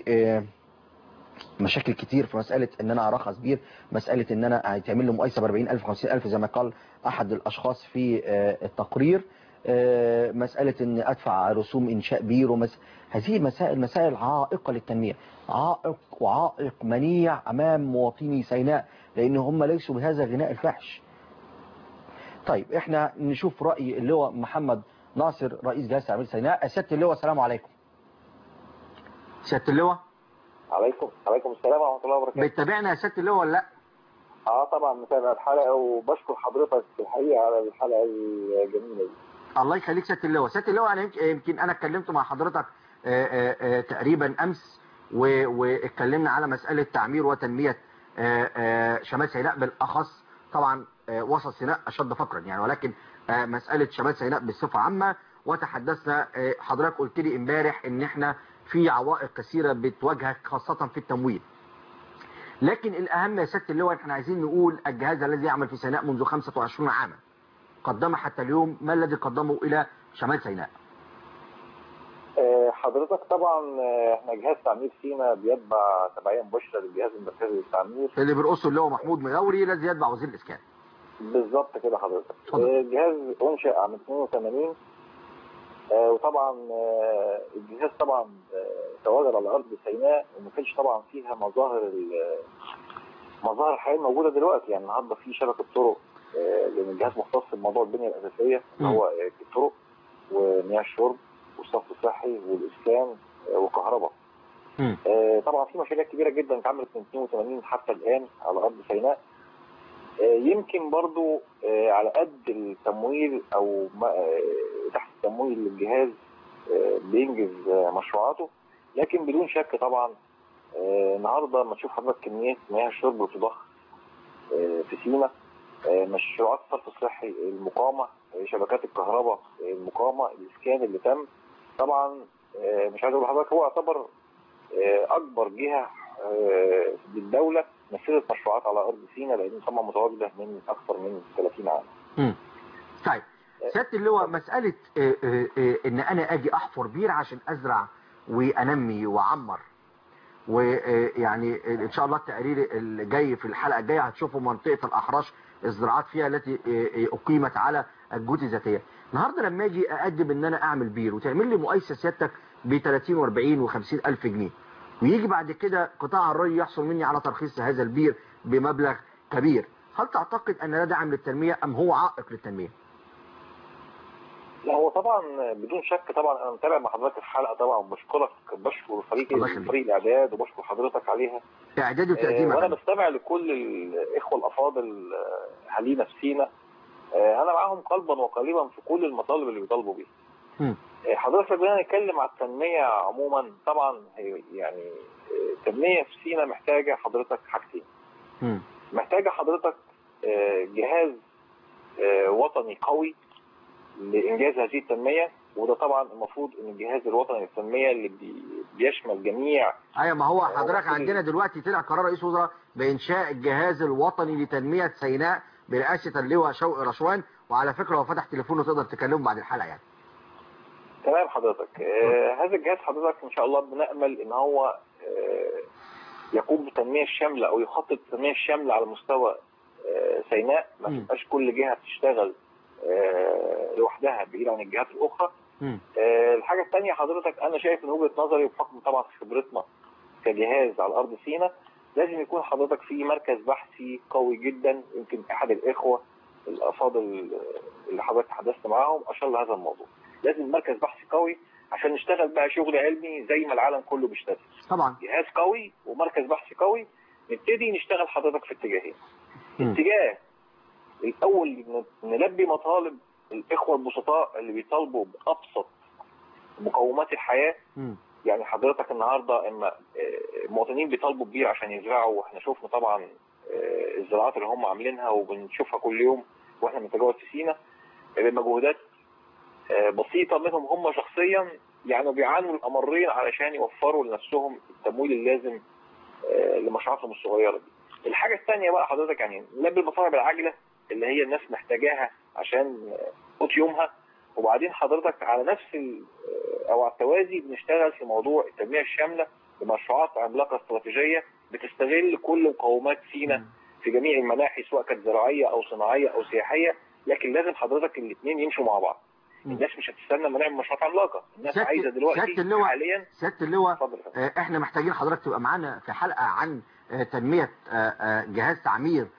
مشاكل كتير في مسألة أن أنا أرخص بير، مسألة أن أنا هيتعمل له مقايسة ب أربعين ألف خمسين ألف زي ما قال أحد الأشخاص في التقرير، مسألة أن أدفع رسوم إنشاء بير ومس... هذه مسائل مسائل عائقة للتنمية، عائق وعائق منيع أمام مواطني سيناء، لأن هم ليسوا بهذا الغناء الفحش. طيب احنا نشوف رأي اللواء محمد ناصر رئيس جهاز تعمير سيناء. سيادة اللواء السلام عليكم. سيادة اللواء. عليكم عليكم السلام ورحمة الله وبركاته. بتتابعنا يا سيادة اللواء ولا لا؟ اه طبعا متابع الحلقة وبشكر حضرتك في الحقيقة على الحلقة الجميلة دي. الله يخليك سيادة اللواء. سيادة اللواء انا يمكن انا اتكلمت مع حضرتك آآ آآ تقريبا امس واتكلمنا على مسألة تعمير وتنمية آآ آآ شمال سيناء بالاخص، طبعا وسط سيناء اشد فقرا يعني، ولكن مسألة شمال سيناء بصفة عامة. وتحدثنا حضرتك قلت لي امبارح ان احنا في عوائق كثيرة بتواجهك خاصة في التمويل، لكن الاهم يا سيادة اللواء احنا عايزين نقول الجهاز الذي يعمل في سيناء منذ خمسة وعشرين عاما قدم حتى اليوم ما الذي قدمه الى شمال سيناء؟ حضرتك طبعا احنا جهاز تعمير سيناء بيتبع تبعية مباشرة للجهاز المركزي للتعمير اللي بيرقصه اللي هو محمود مغاوري الذي يتبع وزير الاسكان. بالظبط كده حضرتك. الجهاز انشأ عام اثنين وثمانين، وطبعا الجهاز طبعا تواجد على ارض سيناء وما كانش طبعا فيها مظاهر مظاهر الحياه الموجوده دلوقتي، يعني النهارده في شبكه طرق، لان الجهاز مختص بموضوع البنيه الاساسيه اللي هو الطرق ومياه الشرب والصرف الصحي والاسكان وكهرباء. طبعا في مشاريع كبيره جدا اتعملت من اثنين وثمانين حتى الان على ارض سيناء. يمكن برضو على قد التمويل او تحت التمويل للجهاز بينجز مشروعاته، لكن بدون شك طبعا النهارده لما تشوف حضرتك كميه مياه الشرب بتضخ في سيناء، مشروعات الصرف الصحي المقامه، شبكات الكهرباء المقامه، الاسكان اللي تم، طبعا مش عايز اقول لحضرتك هو يعتبر اكبر جهه بالدوله مسيره مشروعات على ارض سيناء، لان طبعا متواجده من اكثر من ثلاثين عام. امم طيب سياده اللواء، مساله آه، آه، آه، ان انا اجي احفر بير عشان ازرع وانمي واعمر، ويعني ان شاء الله التقرير اللي جاي في الحلقه الجايه هتشوفوا منطقه الاحراش الزراعات فيها التي اقيمت على الجهود الذاتيه. النهارده لما اجي اقدم ان انا اعمل بير وتعمل لي مقايسه سيادتك ب ثلاثين وأربعين وخمسين الف جنيه، ويجي بعد كده قطاع الري يحصل مني على ترخيص هذا البير بمبلغ كبير، هل تعتقد ان ده دعم للتنميه ام هو عائق للتنميه؟ لا هو طبعا بدون شك، طبعا انا متابع مع حضرتك الحلقه طبعا، وبشكرك، بشكر فريق فريق الاعداد وبشكر حضرتك عليها. اعداد وتقديم. آه وانا بستمع لكل الاخوه الافاضل اهالينا في سينا، آه انا معاهم قلبا وقالبا في كل المطالب اللي بيطالبوا بيها. آه حضرتك بدنا نتكلم على التنميه عموما، طبعا هي يعني التنميه في سينا محتاجه حضرتك حاجتين. محتاجه حضرتك آه جهاز آه وطني قوي لإنجاز هذه التنمية، وده طبعا المفروض ان الجهاز الوطني للتنمية اللي بيشمل جميع. ايوه، ما هو حضرتك عندنا دلوقتي طلع قرار رئيس وزراء بإنشاء الجهاز الوطني لتنمية سيناء برئاسة اللواء شوقي رشوان، وعلى فكرة هو فتح تليفونه تقدر تكلمه بعد الحلقة يعني. تمام حضرتك. آه هذا الجهاز حضرتك ان شاء الله بنأمل ان هو آه يقوم بالتنمية الشاملة او يخطط التنمية الشاملة على مستوى آه سيناء، ما تبقاش كل جهة بتشتغل آه لوحدها بعيد عن الجهات الاخرى. آه الحاجه الثانيه حضرتك، انا شايف من وجهه نظري وبحكم طبعا خبرتنا كجهاز على ارض سيناء، لازم يكون حضرتك في مركز بحثي قوي جدا. يمكن احد الاخوه الافاضل اللي حضرتك تحدثت معاهم اشار لهذا الموضوع. لازم مركز بحثي قوي عشان نشتغل بقى شغل علمي زي ما العالم كله بيشتغل. طبعا جهاز قوي ومركز بحثي قوي، نبتدي نشتغل حضرتك في اتجاهين. اتجاه الاول نلبي مطالب الاخوه البسطاء اللي بيطالبوا بابسط مقومات الحياه. م. يعني حضرتك النهارده اما المواطنين بيطالبوا ببير عشان يزرعوا، واحنا شفنا طبعا الزراعات اللي هم عاملينها وبنشوفها كل يوم واحنا بنتجول في سينا بمجهودات بسيطه منهم هم شخصيا، يعني بيعانوا الامرين علشان يوفروا لنفسهم التمويل اللازم لمشروعاتهم الصغيره دي. الحاجه الثانيه بقى حضرتك يعني نلبي المطالب العاجله اللي هي الناس محتاجاها عشان قوت يومها، وبعدين حضرتك على نفس او على التوازي بنشتغل في موضوع التنميه الشامله بمشروعات عملاقه استراتيجيه بتستغل كل مقومات سينا في جميع المناحي، سواء كانت زراعيه او صناعيه او سياحيه، لكن لازم حضرتك الاثنين يمشوا مع بعض. الناس مش هتستنى ما نعمل مشروعات عملاقه، الناس عايزه دلوقتي حاليا. سياده اللواء، احنا محتاجين حضرتك تبقى معانا في حلقه عن تنميه جهاز تعمير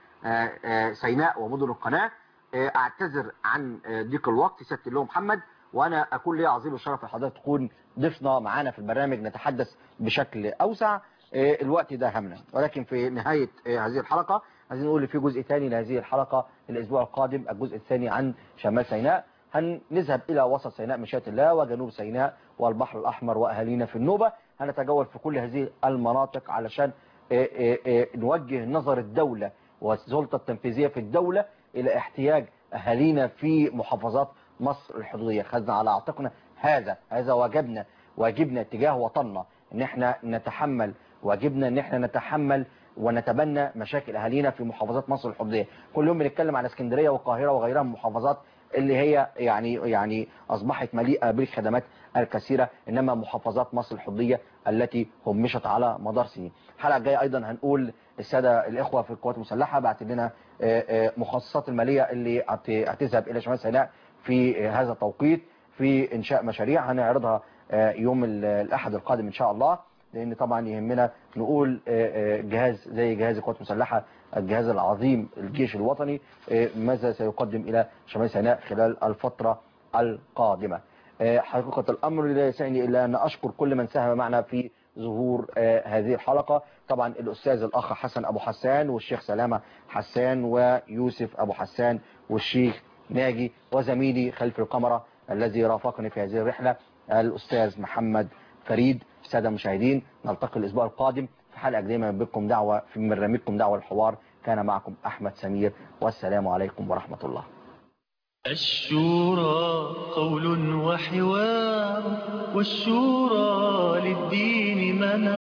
سيناء ومدن القناه. اعتذر عن ضيق الوقت سياده اللواء محمد، وانا اكون لي عظيم الشرف لحضرتك تكون ضيفنا معانا في البرنامج نتحدث بشكل اوسع. الوقت ده همنا، ولكن في نهايه هذه الحلقه عايزين نقول في جزء ثاني لهذه الحلقه الاسبوع القادم، الجزء الثاني عن شمال سيناء. هنذهب الى وسط سيناء مشيئة الله وجنوب سيناء والبحر الاحمر واهالينا في النوبه. هنتجول في كل هذه المناطق علشان نوجه نظر الدوله والسلطه التنفيذيه في الدوله الى احتياج اهالينا في محافظات مصر الحدوديه. خدنا على عاتقنا هذا هذا واجبنا واجبنا تجاه وطننا، ان احنا نتحمل واجبنا ان احنا نتحمل ونتبنى مشاكل اهالينا في محافظات مصر الحدوديه. كل يوم بنتكلم على اسكندريه والقاهره وغيرها من محافظات اللي هي يعني يعني اصبحت مليئه بالخدمات الكثيره، انما محافظات مصر الحدوديه التي همشت على مدار سنين. الحلقه الجايه ايضا هنقول الساده الاخوه في القوات المسلحه بعت لنا مخصصات الماليه اللي هتذهب الى شمال سيناء في هذا التوقيت في انشاء مشاريع هنعرضها يوم الاحد القادم ان شاء الله، لان طبعا يهمنا نقول جهاز زي جهاز القوات المسلحه الجهاز العظيم الجيش الوطني ماذا سيقدم الى شمال سيناء خلال الفتره القادمه. حقيقه الامر لا يسعني الا ان اشكر كل من ساهم معنا في ظهور هذه الحلقه، طبعا الاستاذ الاخ حسن ابو حسان والشيخ سلامه حسان ويوسف ابو حسان والشيخ ناجي، وزميلي خلف الكاميرا الذي رافقني في هذه الرحله الاستاذ محمد فريد. الساده المشاهدين نلتقي الاسبوع القادم في حلقه جديده من بكم دعوه في من برنامجكم دعوه الحوار. كان معكم احمد سمير والسلام عليكم ورحمه الله. الشورى قول وحوار والشورى للدين منار.